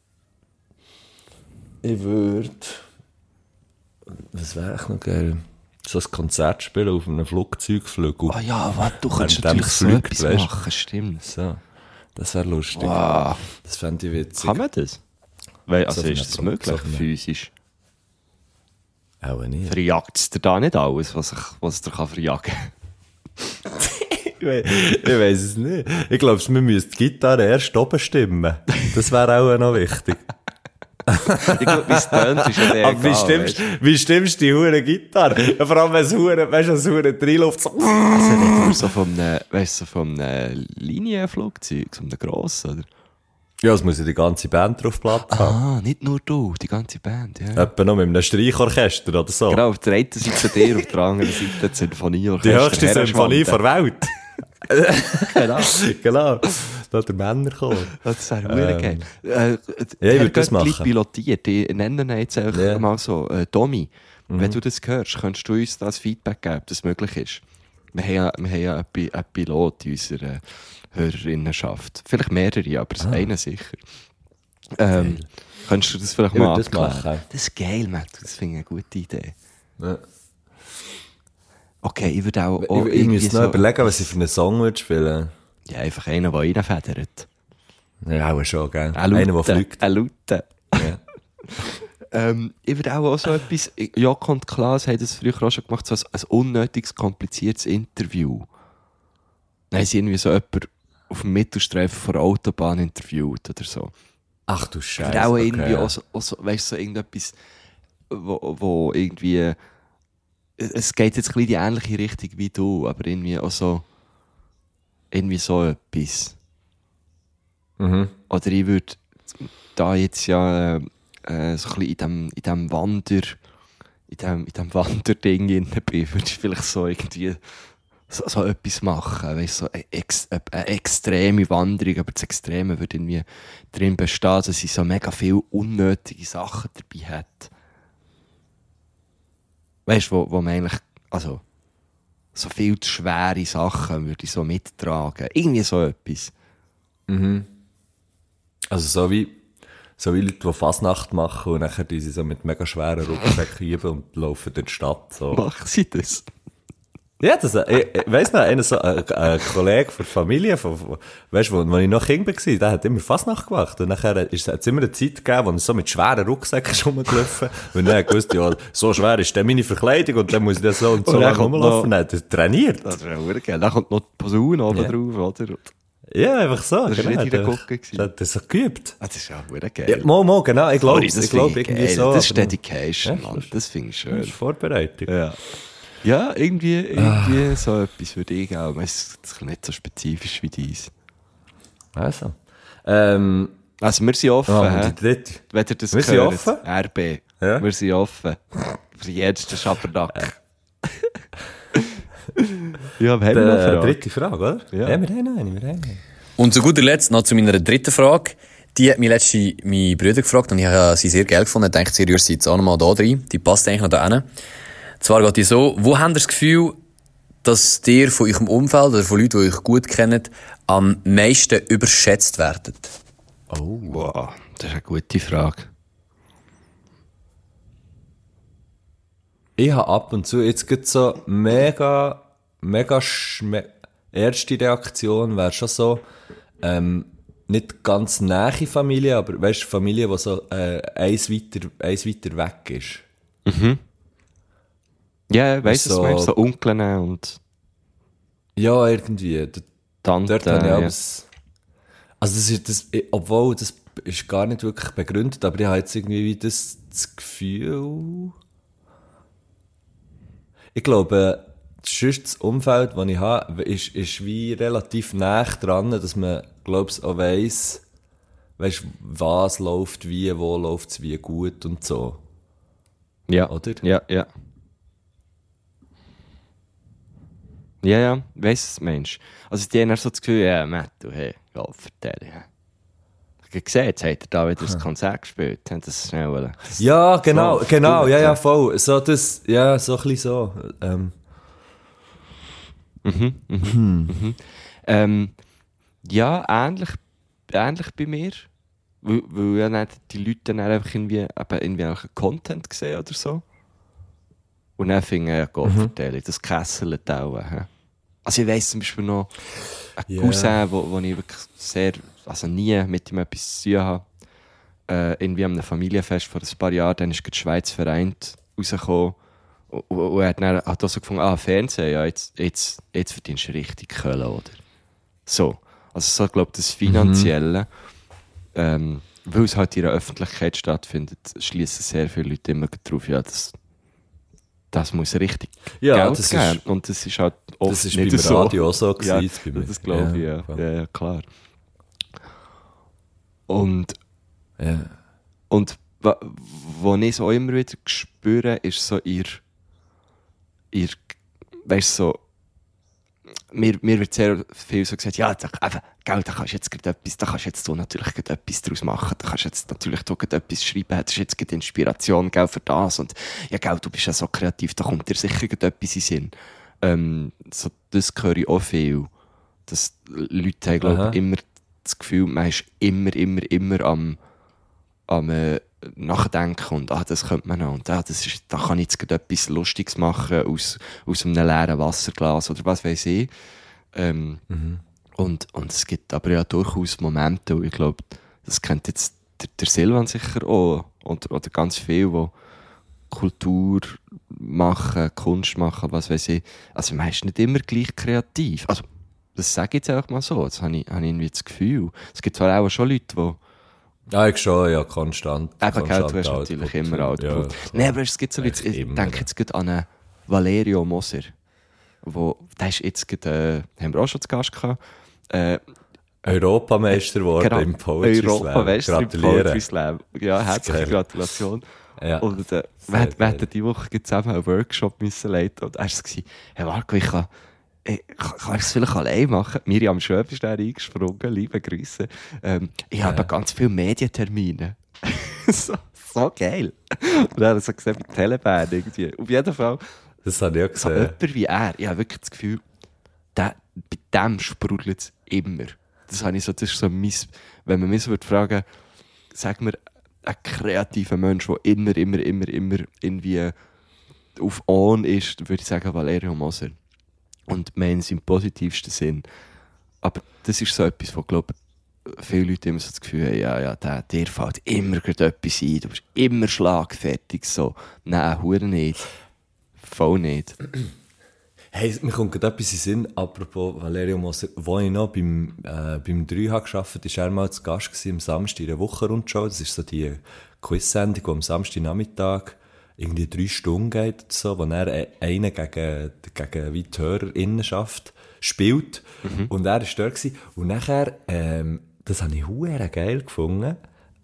was wäre echt noch geil? So ein Konzert spielen auf einem Flugzeugflügel. Ah ja, warte, du kannst Während natürlich so fliegt, etwas weißt? machen, stimmt. So, das wäre lustig. Wow. Das fände ich witzig. Kann man das? Weil, also So ist das möglich, so physisch? Auch nicht. Verjagt es dir da nicht alles, was es dir kann verjagen kann? Ich weiss es nicht. Ich glaube, wir müssten die Gitarre erst oben stimmen. Das wäre auch noch wichtig. Ich glaube, wie es tönt, ist ja der Aber wie stimmst du die hure Gitarre? Ja, vor allem, wenn es hure reinläuft, so. Also nicht nur so von einem Linienflugzeug, so einem grossen, oder? Ja, es muss ja die ganze Band drauf Platte haben. Ah, nicht nur du, die ganze Band, ja. Etwa noch mit einem Streichorchester oder so. Genau, auf der einen Seite dir, auf der anderen Seite das Symphonieorchester. Die höchste Symphonie der Welt. Genau. Genau. Da hat der Männerchor. Das wäre verdammt geil. Ja, ich würde das machen. Pilotiert. Ich nenne ihn jetzt einfach mal so. Domi, wenn du das hörst, könntest du uns das Feedback geben, ob das möglich ist. Wir haben ja einen Pilot in unserer Hörerinnenschaft. Vielleicht mehrere, aber einen sicher. Könntest du das vielleicht mal abklären? Das ist geil, Matt. Das finde ich eine gute Idee. Ja. Okay, ich würde auch ich müsste noch überlegen, was ich für einen Song würde spielen. Ja, einfach einen, der reinfedert. Ja, auch schon, gell? Einer, der fliegt. Ein Laute. Ja. Ich würde auch so etwas... Joko und Klaas haben das früher auch schon gemacht, so ein unnötiges, kompliziertes Interview. Dann haben sie irgendwie so jemanden auf dem Mittelstreifen von der Autobahn interviewt oder so. Ach du Scheiße. Ich würde auch irgendwie auch so, weißt du, so irgendetwas, wo irgendwie... Es geht jetzt ein bisschen in die ähnliche Richtung wie du, aber irgendwie auch so... Irgendwie so etwas. Mhm. Oder ich würde da jetzt ja so ein bisschen in diesem Wanderding bin, würde ich vielleicht so irgendwie so etwas machen. Weißt, so eine extreme Wanderung, aber das Extreme würde irgendwie drin bestehen, dass ich so mega viele unnötige Sachen dabei hätte. Weißt du, wo man eigentlich, also, so viel zu schwere Sachen würde ich so mittragen. Irgendwie so etwas. Mhm. Also so wie Leute, die Fasnacht machen und nachher die sie so mit mega schweren Rucksäcken üben und laufen durch die Stadt. So. Machen sie das? Ja, ich weiss noch, ein Kollege von der Familie, weißt du, wo ich noch Kind war, der hat immer Fasnacht gemacht. Und nachher hat es immer eine Zeit gegeben, wo er so mit schweren Rucksäcken rumgelaufen ist. Und dann hat er gewusst, ja, so schwer ist dann meine Verkleidung und dann muss ich das so und so lang rumlaufen. Dann hat er trainiert. Das wäre auch geil. Dann kommt noch die Posaune oben drauf, oder? Ja, einfach so. Das war genau, nicht in der Gucke. Das hat er so geübt. Das ist auch geil. Ja, genau. Ich glaube irgendwie geil. so. Das ist Dedication, Ja, Mann. Das finde ich schön. Das ist Vorbereitung. Ja, irgendwie so etwas würde ich auch. Es ist nicht so spezifisch wie dies. Also. Also wir sind offen, die dritte. wenn ihr das Wir sind hört. offen? RB. Ja. Wir sind offen. Für jeden Schabernack. Ja, wir haben noch eine Frage. Dritte Frage, oder? Ja. Ja, wir haben eine. Und zu guter Letzt noch zu meiner dritten Frage. Die hat mich letztens meine Brüder gefragt und ich habe sie sehr geil gefunden. Ich dachte, sie rührt sie jetzt auch nochmal da rein. Die passt eigentlich noch da hin. Zwar geht die so, wo habt ihr das Gefühl, dass ihr von eurem Umfeld oder von Leuten, die euch gut kennt, am meisten überschätzt werdet? Oh, wow, das ist eine gute Frage. Ich habe ab und zu, jetzt gibt es so mega erste Reaktion wäre schon so, nicht ganz nahe Familie, aber weißt du, Familie, die so eins weiter weg ist. Mhm. Ja, weißt du, so, was so Onkeln und ja, irgendwie. Tanten. Dort habe ich Ja. also obwohl, das ist gar nicht wirklich begründet, aber ich habe jetzt irgendwie wie das Gefühl, ich glaube, das Umfeld, das ich habe, ist wie relativ nah dran, dass man, glaube ich, auch weiss, was läuft wie, wo läuft es wie gut und so. Ja. Oder? Ja. Ja, weiss du, Mensch. Also, die haben so das Gefühl, ja, Matt, du, hey, ja, vertell, ja. Ich habe gesehen, jetzt hat er da wieder das Konzert gespielt. Haben das schnell Ja, genau, so, ja, voll. So, das, ja, so ein bisschen so. Ja, ähnlich bei mir. Weil ja nicht die Leute dann einfach irgendwie einen Content sehen oder so. Und dann finden ja, Gott, vertelle, das kesselt auch. Also ich weiss zum Beispiel noch einen Cousin, wo ich wirklich nie mit ihm etwas zu tun habe. Irgendwie an einem Familienfest vor ein paar Jahren, dann ist die Schweiz vereint rausgekommen. Und er hat auch so gefunden, Fernsehen, ja, jetzt verdienst du richtig Kohle, oder? So. Also so, glaube ich, das Finanzielle. weil es halt in der Öffentlichkeit stattfindet, schließen sehr viele Leute immer darauf, ja, das muss richtig Geld das geben. ist, und das ist halt oft das ist nicht beim so. Radio auch so Ja, gewesen. das glaube ich, ja. voll. Ja, klar. Und Ja. wo ich so immer wieder spüre, ist so weißt du, so, mir wird sehr viel so gesagt, ja, Geld, da kannst du jetzt gerade etwas, da kannst du jetzt so natürlich gerade etwas daraus machen, da kannst du jetzt natürlich gerade etwas schreiben, das ist jetzt gerade Inspiration, gell, für das und ja, gell, du bist ja so kreativ, da kommt dir sicher gerade etwas in den Sinn. So, das höre ich auch viel, dass Leute haben, glaube ich, immer das Gefühl, man ist immer am nachdenken und das könnte man noch und da kann ich jetzt gerade etwas Lustiges machen aus einem leeren Wasserglas oder was weiß ich. Und es gibt aber ja durchaus Momente, wo ich glaube, das kennt jetzt der Silvan sicher auch oder ganz viel, die Kultur machen, Kunst machen, was weiß ich. Also man ist nicht immer gleich kreativ. Also das sage ich jetzt einfach mal so, das habe ich irgendwie das Gefühl. Es gibt zwar auch schon Leute, die Ja, ich schon, ja, konstant. eben, gell, du hast natürlich immer Output. Ja. Nein, aber es gibt so Leute, ich denke jetzt gerade an einen Valerio Moser, der ist jetzt gerade, haben wir auch schon zu Gast gehabt, Europameister geworden im Poetry Slam. Europameister im Poetry Slam. Ja, herzliche geil. Gratulation. Ja. Und wir hatten diese Woche zusammen einen Workshop müssen leiten und er war so, hey Marco, kann ich es vielleicht allein machen? Miriam Schöpf ist da eingesprungen, liebe Grüße. Ich habe ganz viele Medientermine. so geil. Und dann hat er so gesagt, mit Telebahn irgendwie. Auf jeden Fall, Das habe ich auch so gesehen. jemand wie er, ich habe wirklich das Gefühl, bei dem sprudelt es immer. Das habe ich so, das ist so wenn man mich so fragen, sag mir, ein kreativer Mensch, der immer irgendwie auf On ist, würde ich sagen Valerio Moser. Und meinen im positivsten Sinn. Aber das ist so etwas, wo, glaube ich, viele Leute immer so das Gefühl haben, dir fällt immer gerade etwas ein, du bist immer schlagfertig. So. Nein, hure nicht. Voll nicht. Hey, mir kommt gerade etwas in den Sinn, apropos Valerio Moser, wo ich noch beim 3 habe gearbeitet, war er mal zu Gast gewesen, am Samstag in der Wochenrundschau. Das ist so die Quiz-Sendung, die am Samstagnachmittag irgendwie 3 Stunden geht, oder so, wo er einen gegen wie die HörerInnenschaft spielt. Und er war dort gewesen. Und nachher, das habe ich huere geil gefunden,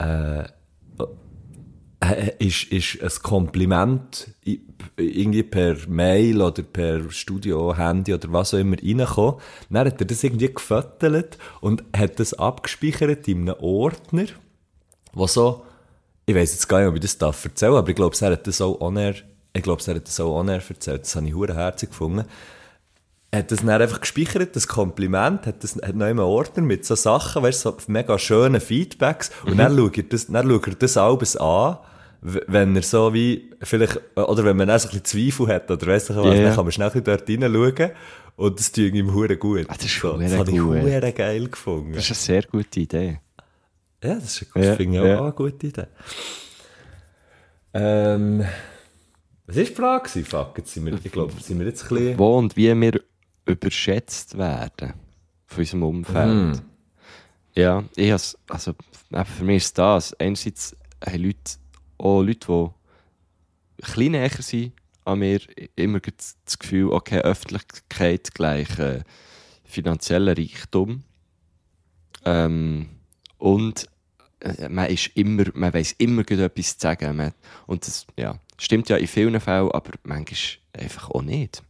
ist ein Kompliment irgendwie per Mail oder per Studio, Handy oder was auch immer reingekommen. Dann hat er das irgendwie gefottelt und hat das abgespeichert in einem Ordner, wo so, ich weiss jetzt gar nicht, ob ich das erzählen darf, aber ich glaube, er hat das auch on-air erzählt. Das habe ich hure herzig gefunden. Er hat das dann einfach gespeichert, das Kompliment, hat noch in einem Ordner mit so Sachen, weißt du, so mega schönen Feedbacks. Und dann schaut er das alles an, wenn er so wie, vielleicht, oder wenn man auch so ein bisschen Zweifel hat, oder weiss ich was, dann kann man schnell dort hineinschauen. Und das tut ihm hure gut. Das ist so, das habe ich hure geil gefunden. Das ist eine sehr gute Idee. Ja, das finde ich auch eine gute Idee. Was war die Frage? Fuck, jetzt sind wir, ich glaube, sind wir jetzt ein bisschen... Wo und wie wir überschätzt werden von unserem Umfeld. Ja, also für mich ist das. Einerseits haben Leute, die ein bisschen näher sind an mir, immer das Gefühl, okay, Öffentlichkeit gleich finanzieller Reichtum. Und man weiss immer gut etwas zu sagen. Und das stimmt ja in vielen Fällen, aber manchmal einfach auch nicht.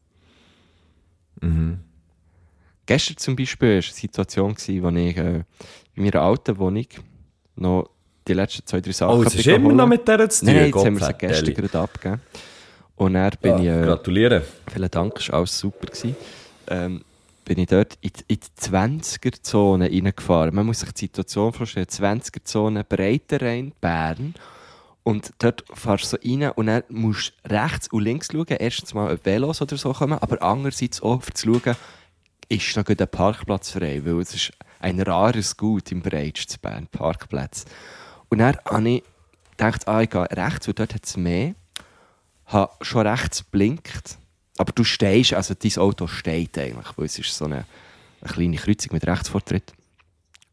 Gestern zum Beispiel war eine Situation, wo ich bei meiner alten Wohnung noch die letzten 2-3 Sachen... Oh, es ist immer noch mit der zu tun? Nein, jetzt haben wir sie gestern gerade abgegeben. Und dann bin ich... gratuliere. Vielen Dank, das war alles super. Bin ich dort in die 20er-Zone reingefahren. Man muss sich die Situation vorstellen, 20er-Zone Breitenrhein, Bern. Und dort fährst du so rein und dann musst du rechts und links schauen. Erstens mal, ob Velos oder so kommen, aber andererseits auch, um zu schauen, ist noch ein Parkplatz frei, weil es ist ein rares Gut im Breitsch zu Bern, Parkplatz. Und dann habe ich gedacht, ich gehe rechts, weil dort hat es mehr. Habe schon rechts geblinkt. Aber du stehst, also dein Auto steht eigentlich, weil es ist so eine kleine Kreuzung mit Rechtsvortritt.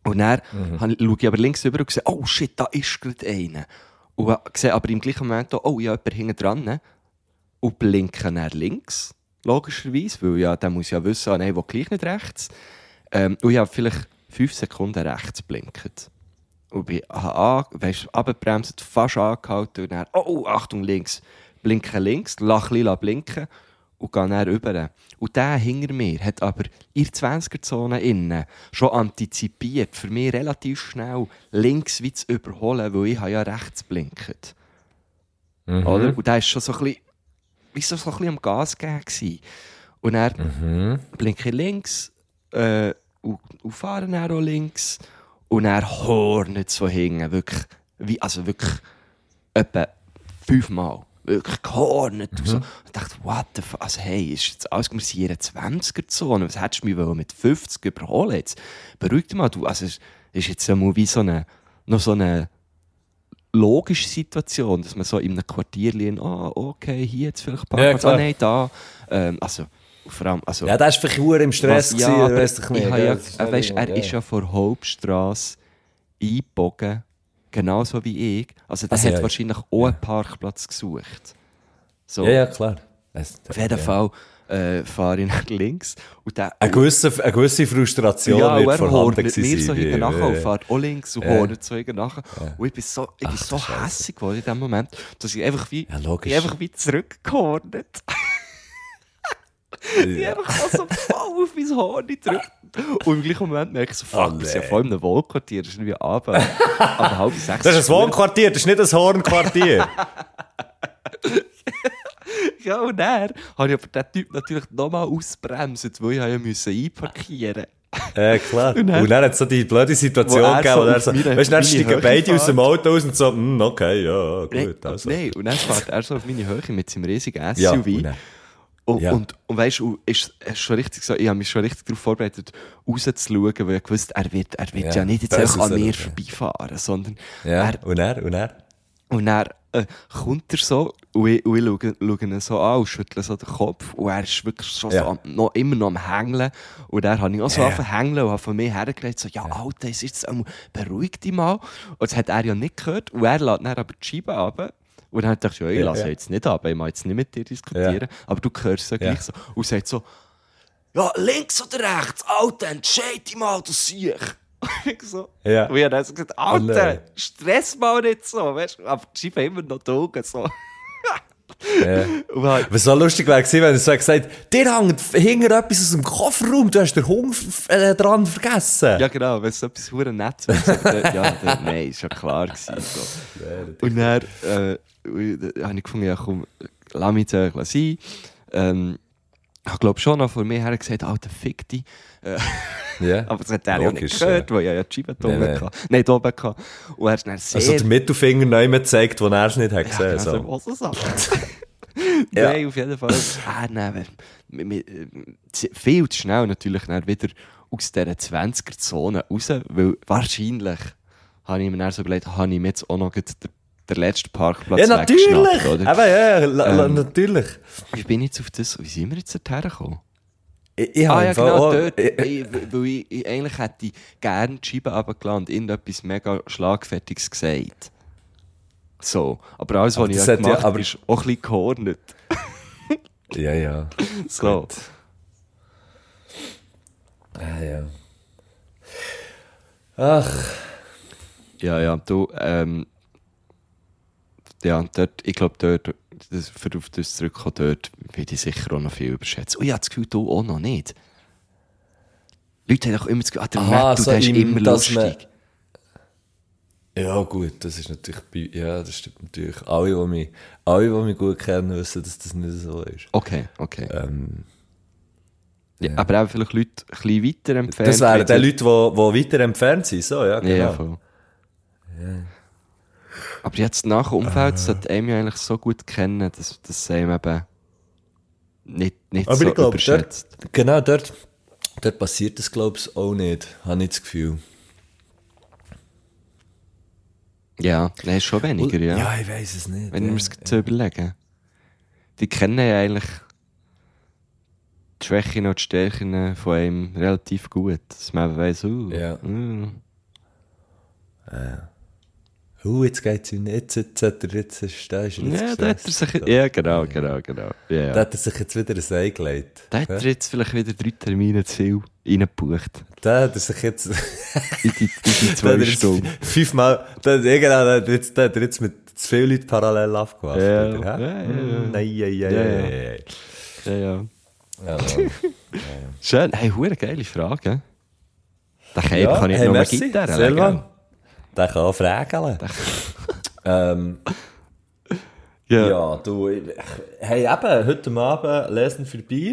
Und dann schaue ich aber links rüber und sehe, oh shit, da ist gerade einer. Und sehe aber im gleichen Moment auch, oh, ja, jemand hinten dran. Und blinke dann links, logischerweise, weil ja, der muss ja wissen, nein, wo gleich nicht rechts. Und ich habe vielleicht 5 Sekunden rechts blinkt. Und ich habe abgebremst, fast angehalten und dann, oh, Achtung, links. Blinken links, lach lila blinken und gehe dann rüber. Und der hinter mir hat aber in der 20er-Zone innen schon antizipiert, für mich relativ schnell links wie zu überholen, weil ich ja rechts blinkt. Oder? Und der war schon so ein bisschen, wie so ein bisschen am Gas geben. Und dann blinke ich links und fahre dann auch links. Und dann hornet so hinten, wirklich, wirklich etwa 5-mal. Wirklich gehornet. Und so. Ich dachte, what the fuck? Also, hey, ist jetzt alles, wir sind in einer 20er-Zone. Was hättest du mich mit 50 überholen? Jetzt beruhig dich mal. Also, es ist jetzt ja mal wie noch so eine logische Situation, dass man so in einem Quartier liegt, okay, hier jetzt vielleicht Parkplatz, nein, da. Vor allem, ja, der war vielleicht nur im Stress. Er ist ja vor der Hauptstrasse eingebogen. Genauso wie ich. Also der hat wahrscheinlich auch einen Parkplatz gesucht. So. Ja, klar. Auf jeden Fall fahre ich nach links. Und eine gewisse Frustration wird vorhanden gewesen. Mir so hinten nachher und fährt auch links und hornet so hinten nachher. Und ich bin so hässig geworden in dem Moment, dass ich einfach wie zurückgehornet. Ich habe einfach so voll auf mein Horn gedrückt. Und im gleichen Moment merke ich so, fuck, das ist ja voll in einem Wohnquartier, das ist irgendwie Abend. Aber 5:30. Das ist ein Wohnquartier, das ist nicht ein Hornquartier. Ja, und dann habe ich aber den Typ natürlich nochmal ausbremsen, weil ich einparkieren musste. Ja, klar. Und dann hat es so die blöde Situation gegeben, wo er so, weißt du, dann steigen beide aus dem Auto aus und so, okay, ja, gut. Also. Nein, und dann fährt er so auf meine Höhe mit seinem riesigen SUV. Ja, und weißt du, ich habe mich schon richtig darauf vorbereitet, rauszuschauen, weil ich wusste, er wird ja nicht jetzt einfach an mir vorbeifahren, sondern und er? Und dann kommt er so, und ich schaue ihn so an und schüttle so den Kopf, und er ist wirklich schon so immer noch am Hängeln, und dann habe ich auch so angefangen und habe von mir hergelegt, so, ja, Alter, es ist jetzt beruhig dich mal. Und das hat er ja nicht gehört, und er lässt dann aber die Scheibe runter. Und dann dachte ich, ich lasse jetzt nicht ab, ich mag jetzt nicht mit dir diskutieren. Ja. Aber du hörst es gleich so. Und sagt so, ja, links oder rechts, Alter, entscheid dich mal, du Sieg. Und so. Ja. Und ich habe dann gesagt, Alter, stress mal nicht so, weißt du, aber die Scheibe immer noch die Augen so. Ja. Was so lustig wäre gewesen, wenn er so gesagt hätte, dir hängt hinter etwas aus dem Kofferraum, du hast den Hund dran vergessen. Ja, genau, wenn es so etwas verdammt nett wäre. Nein, ist ja klar gewesen. So. Und dann habe ich gefunden, ja komm, lass mich jetzt sein. Ich habe glaube schon noch von mir her gesagt, Alter, fick dich. Aber das hat er ja nicht gehört, weil ja die Scheibe da oben hatte. Nein, da oben hatte. Und er ist dann sehr... Also der Mittelfinger neu gezeigt, den er es nicht hat gesehen hat. Ja, so. Nein, auf jeden Fall. Viel zu schnell natürlich dann wieder aus dieser 20er-Zone raus, weil wahrscheinlich habe ich mir dann so überlegt, habe ich mir jetzt auch noch der letzte Parkplatz weggeschnappt, oder? Aber natürlich. Wie bin ich jetzt auf das? Wie sind wir jetzt dorthin gekommen? Ich habe genau, dort. Weil ich eigentlich hätte gerne die Scheibe runtergelassen und irgendetwas mega Schlagfertiges gesagt. So. Aber alles, was ich gemacht habe, ist auch ein bisschen gehornet. Ja. So. Gut. Ja. Ach. Ja, du, ja, dort, ich glaube, dort, für auf das zurückkommen, dort werde ich sicher auch noch viel überschätzen. Und ich habe das Gefühl, du auch noch nicht. Leute haben doch immer das Gefühl, der Netto, der ist immer lustig. Ja, gut, das ist natürlich, das stimmt natürlich. Alle, die mich gut kennen, wissen, dass das nicht so ist. Okay. Ja, aber auch vielleicht Leute ein bisschen weiter entfernt. Das wären die Leute, die weiter entfernt sind, so, ja, genau. Ja, voll. Ja. Aber jetzt nach dem Umfeld sollte einem ja eigentlich so gut kennen, dass einem eben nicht aber so glaub, überschätzt. Dort passiert das, glaube ich, auch nicht. Habe ich das Gefühl. Ja, nein, ist schon weniger, ja. Ja, ich weiss es nicht. Wenn wir es zu überlegen. Die kennen ja eigentlich die Schwächen und die Stärken von einem relativ gut. Dass man eben weiss, Jetzt geht's ihm nicht, jetzt hat er jetzt, da ist er jetzt Ja, da hat er sich, genau. Ja. Da hat er sich jetzt wieder ein Ei gelegt. Da hat er jetzt vielleicht wieder 3 Termine zu viel reingebucht. Da hat er sich jetzt... In die Da 2 hat er jetzt Stunden. 5-mal... Da hat er jetzt mit zu vielen Leuten parallel aufgemacht. Ja. Oder, hä? Ja. Ja, Mann. Schön. Hey, hure geile Frage. Den Käfer kann ich hey, noch mal merci, Gitarre Silvan. legen. Der kann auch fragen. Ja. Ja, du... Hey, eben, heute Abend lesen für Bier.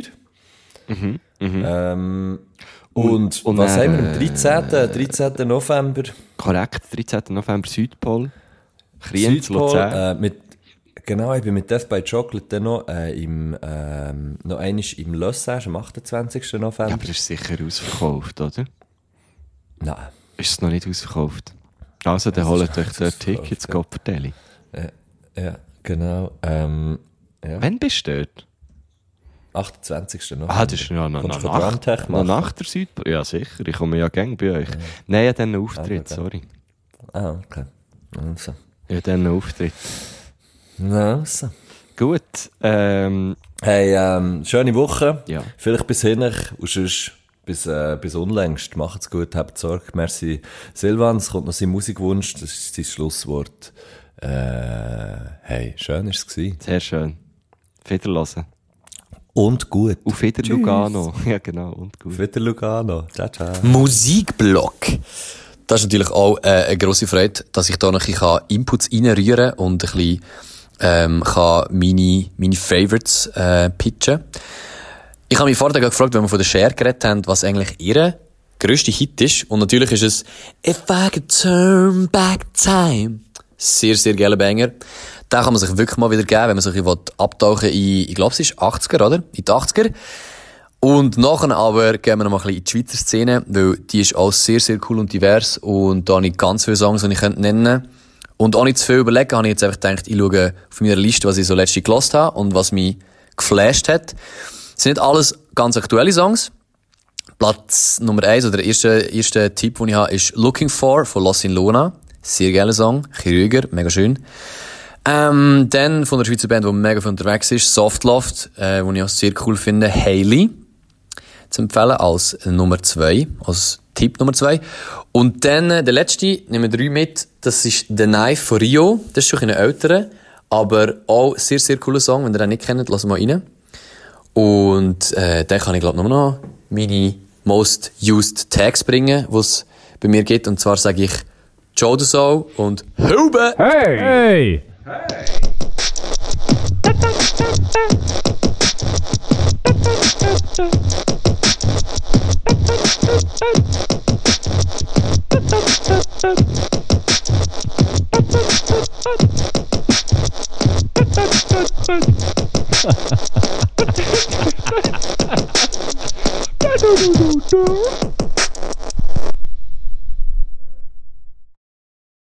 Und was haben wir am 13. November? Korrekt, 13. November Südpol. Kriens, Luzern. Genau, ich bin mit Death by Chocolate dann noch, noch einmal im Lausanne am 28. November. Ja, aber das ist sicher ausverkauft, oder? Nein. Ist es noch nicht ausverkauft? Also, dann holt euch dort Tickets, Goppertelli. Ja, genau. Ja. Wann bist du dort? 28. November. Ah, das ist ja noch Kommst du nach Dramtech machen? nach der Südpol. Ja, sicher. Ich komme ja gerne bei euch. Nein, ich habe dann einen Auftritt, sorry. Ah, okay. Also. Ich habe dann einen Auftritt. Also. Gut. Hey, schöne Woche. Ja. Vielleicht bis hinten und sonst bis unlängst. Macht's gut, habt Sorge. Merci Silvan, es kommt noch sein Musikwunsch, das ist sein Schlusswort. Hey, schön war es gewesen. Sehr schön. Wiederhören. Und gut. Auf Wieder Lugano. Ja, genau. Und gut. Auf Wieder Lugano. Ciao, ciao. Musikblock. Das ist natürlich auch eine grosse Freude, dass ich da noch ein bisschen Inputs reinrühren kann und ein bisschen kann meine Favorites pitchen. Ich habe mich vorher gefragt, wenn wir von der Cher geredet haben, was eigentlich ihr grösster Hit ist. Und natürlich ist es If I Could Turn Back Time. Sehr, sehr geiler Banger. Den kann man sich wirklich mal wieder geben, wenn man sich abtauchen in, ich glaube, es ist 80er, oder? In die 80er. Und nachher aber gehen wir noch mal ein bisschen in die Schweizer Szene, weil die ist auch sehr, sehr cool und divers. Und da habe ich ganz viele Songs, die ich nennen könnte. Und auch nicht zu viel überlegen, habe ich jetzt einfach gedacht, ich schaue auf meiner Liste, was ich so letztens gehört habe und was mich geflasht hat. Es sind nicht alles ganz aktuelle Songs. Platz Nummer 1 oder der erste Tipp, den ich habe, ist Looking For von Los in Luna. Sehr geiler Song. Chirurger, mega schön. Dann von der Schweizer Band, die mega viel unterwegs ist, Soft Loft, die ich auch sehr cool finde, Hailey. Zu empfehlen als Nummer 2, als Tipp Nummer 2. Und dann der letzte, nehmen wir 3 mit, das ist The Knife von Rio. Das ist schon ein älterer, aber auch sehr, sehr cooler Song. Wenn ihr den nicht kennt, lasst mal rein. Und dann kann ich glaube nur noch meine most used Tags bringen, die es bei mir gibt. Und zwar sage ich Ciao the Soul und Hube! Hey! Hey!